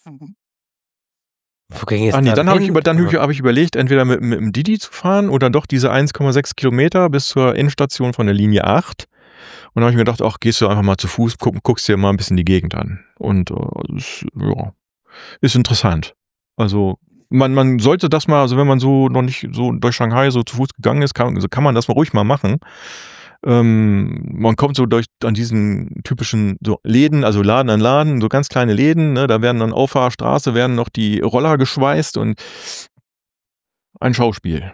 Wo ging es Dann habe ich überlegt, entweder mit dem Didi zu fahren oder doch diese 1,6 Kilometer bis zur Endstation von der Linie 8. Und dann habe ich mir gedacht, ach, gehst du einfach mal zu Fuß, guckst dir mal ein bisschen die Gegend an. Und ist interessant. Also man sollte das mal, also wenn man so noch nicht so durch Shanghai so zu Fuß gegangen ist, kann man das mal ruhig mal machen. Man kommt so an diesen typischen so Läden, also Laden an Laden, so ganz kleine Läden, ne, da werden dann auf der Straße noch die Roller geschweißt und ein Schauspiel.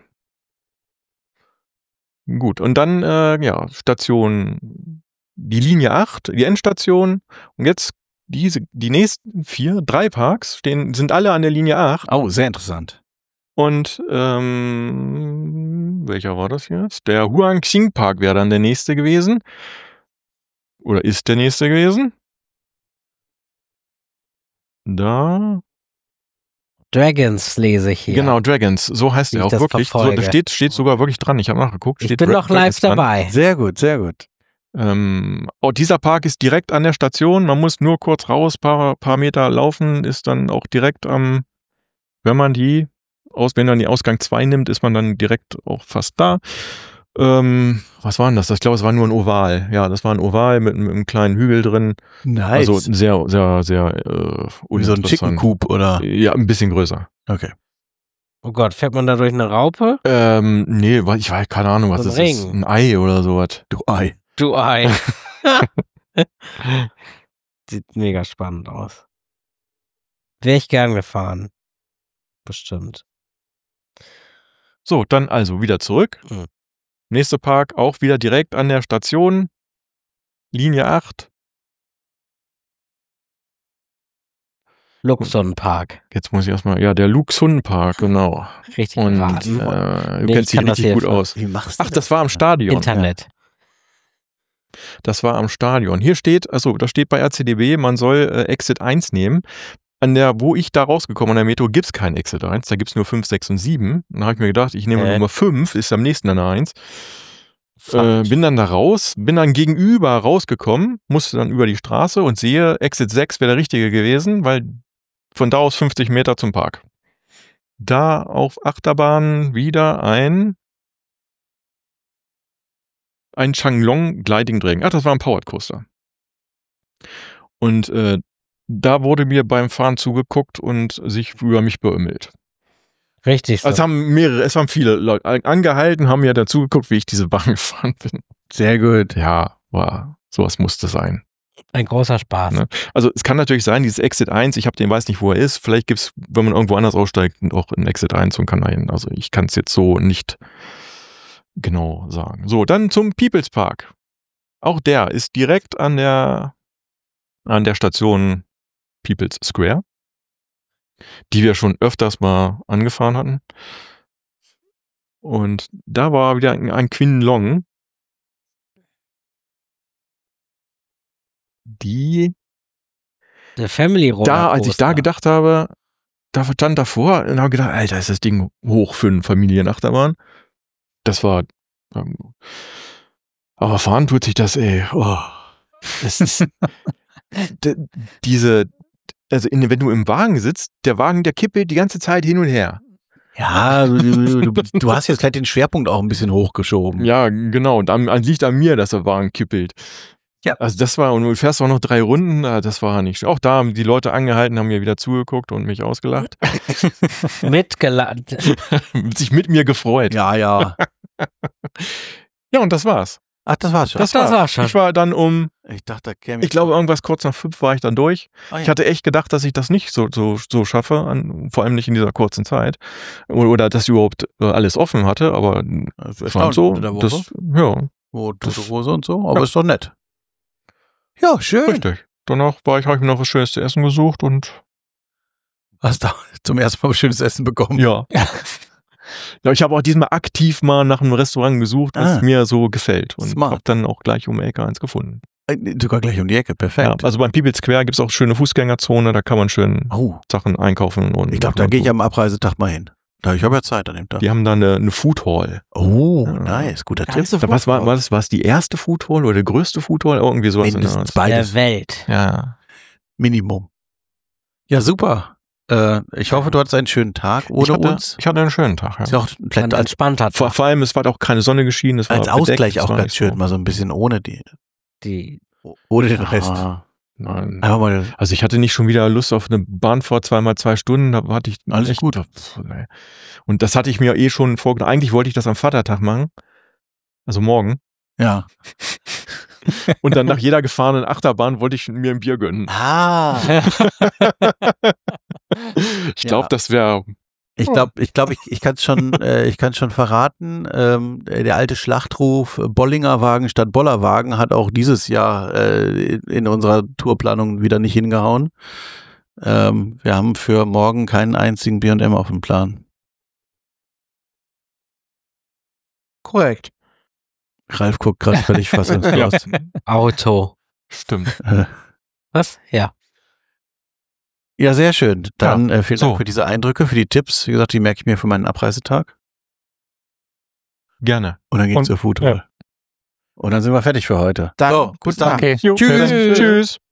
Gut, und dann, Station, die Linie 8, die Endstation und jetzt die nächsten 3 Parks sind alle an der Linie 8. Oh, sehr interessant. Und welcher war das jetzt? Der Huangqing Park wäre dann der nächste gewesen. Oder ist der nächste gewesen? Da. Dragons lese ich hier. Genau, Dragons. So heißt er auch wirklich. So, da steht sogar wirklich dran. Ich habe nachgeguckt. Ich bin noch live dabei. Sehr gut, sehr gut. Dieser Park ist direkt an der Station. Man muss nur kurz raus, paar Meter laufen, ist dann auch direkt wenn man den Ausgang 2 nimmt, ist man dann direkt auch fast da. Was war denn das? Ich glaube, es war nur ein Oval. Ja, das war ein Oval mit einem kleinen Hügel drin. Nice. Also sehr, sehr, sehr wie so ein Chicken Coop, oder? Ja, ein bisschen größer. Okay. Oh Gott, fährt man da durch eine Raupe? Nee, ich weiß keine Ahnung, was So das ein ist. Ring. Ein Ei oder sowas. Du Ei. Du Ei. Sieht mega spannend aus. Wäre ich gern gefahren. Bestimmt. So, dann also wieder zurück. Mhm. Nächster Park auch wieder direkt an der Station. Linie 8. Luxonpark. Jetzt muss ich erstmal, ja, der Luxunpark, genau. Richtig Und geraten. du Nee, kennst ich dich kann das richtig hier gut aus. Wie machst du Ach, das war am Stadion. Internet. Das war am Stadion. Hier steht, da steht bei RCDB, man soll Exit 1 nehmen. Wo ich da rausgekommen an der Metro, gibt es kein Exit 1, da gibt es nur 5, 6 und 7. Dann habe ich mir gedacht, ich nehme Nummer 5, ist am nächsten an der 1. Bin dann da raus, bin dann gegenüber rausgekommen, musste dann über die Straße und sehe, Exit 6 wäre der richtige gewesen, weil von da aus 50 Meter zum Park. Da auf Achterbahn wieder ein Changlong Gliding Dragon. Ach, das war ein Powered Coaster. Und da wurde mir beim Fahren zugeguckt und sich über mich beömmelt. Richtig so. Es haben viele Leute angehalten, haben mir dazu geguckt, wie ich diese Bahn gefahren bin. Sehr gut. Ja, sowas musste sein. Ein großer Spaß. Ne? Also es kann natürlich sein, dieses Exit 1, weiß nicht, wo er ist. Vielleicht gibt es, wenn man irgendwo anders aussteigt, auch ein Exit 1 und kann da hin. Also ich kann es jetzt so nicht genau sagen. So, dann zum People's Park. Auch der ist direkt an der Station People's Square, die wir schon öfters mal angefahren hatten. Und da war wieder ein Queen Long, Der Family Roller. als ich da gedacht habe, da stand davor und habe gedacht, Alter, ist das Ding hoch für eine Familienachterbahn. Das war, aber fahren tut sich das, ey. Oh. Das ist, wenn du im Wagen sitzt, der Wagen, der kippelt die ganze Zeit hin und her. Ja, du hast jetzt gleich den Schwerpunkt auch ein bisschen hochgeschoben. Ja, genau. Und liegt an mir, dass der Wagen kippelt. Ja. Also das war, und du fährst auch noch 3 Runden, das war nicht. Auch da haben die Leute angehalten, haben mir wieder zugeguckt und mich ausgelacht. Mitgelacht. Sich mit mir gefreut. Ja. Ja, und das war's. Ach, das war's schon. Das war's schon. Ich war dann Ich dachte, da käme ich glaube, irgendwas kurz nach 5 war ich dann durch. Ah, ja. Ich hatte echt gedacht, dass ich das nicht so schaffe, vor allem nicht in dieser kurzen Zeit. Oder dass ich überhaupt alles offen hatte, aber Das war so. unter der Woche. Tote Hose und so, aber ist doch nett. Ja, schön. Richtig. Danach habe ich mir noch was Schönes zu essen gesucht und Hast du zum ersten Mal was schönes Essen bekommen? ja. Ja, ich habe auch diesmal aktiv mal nach einem Restaurant gesucht, was mir so gefällt. Und habe dann auch gleich um die Ecke eins gefunden. Sogar gleich um die Ecke, perfekt. Ja, also beim People's Square gibt es auch schöne Fußgängerzone, da kann man schön Sachen einkaufen. Und ich glaube, da gehe ich am Abreisetag mal hin. Ich habe ja Zeit an dem Tag. Die haben da eine Food Hall. Oh, nice, guter Tipp. Was war das die erste Food Hall oder die größte Food Hall? Irgendwie sowas. Mindestens beides. Der Welt. Ja. Minimum. Ja, super. Ich hoffe, du hattest einen schönen Tag ohne uns. Ich hatte einen schönen Tag. Ja. Ist auch Ein entspannter Tag. Vor allem, es war auch keine Sonne geschienen. Es war als Ausgleich bedeckt, auch ganz schön, mal so ein bisschen ohne ohne den Rest. Nein. Einfach mal. Also ich hatte nicht schon wieder Lust auf eine Bahnfahrt 2x2 Stunden, da hatte ich alles echt gut. Und das hatte ich mir schon vorgenommen. Eigentlich wollte ich das am Vatertag machen, also morgen. Ja. Und dann nach jeder gefahrenen Achterbahn wollte ich mir ein Bier gönnen. Ich glaube, das wäre. Ich kann es schon verraten. Der alte Schlachtruf Bollingerwagen statt Bollerwagen hat auch dieses Jahr in unserer Tourplanung wieder nicht hingehauen. Wir haben für morgen keinen einzigen B&M auf dem Plan. Korrekt. Ralf guckt gerade völlig fassungslos. Auto. Stimmt. Was? Ja. Ja, sehr schön. Dann vielen Dank für diese Eindrücke, für die Tipps. Wie gesagt, die merke ich mir für meinen Abreisetag. Gerne. Und dann geht's zur Food Hall. Und dann sind wir fertig für heute. Dann, so, bis dann. Okay. Tschüss. Tschüss.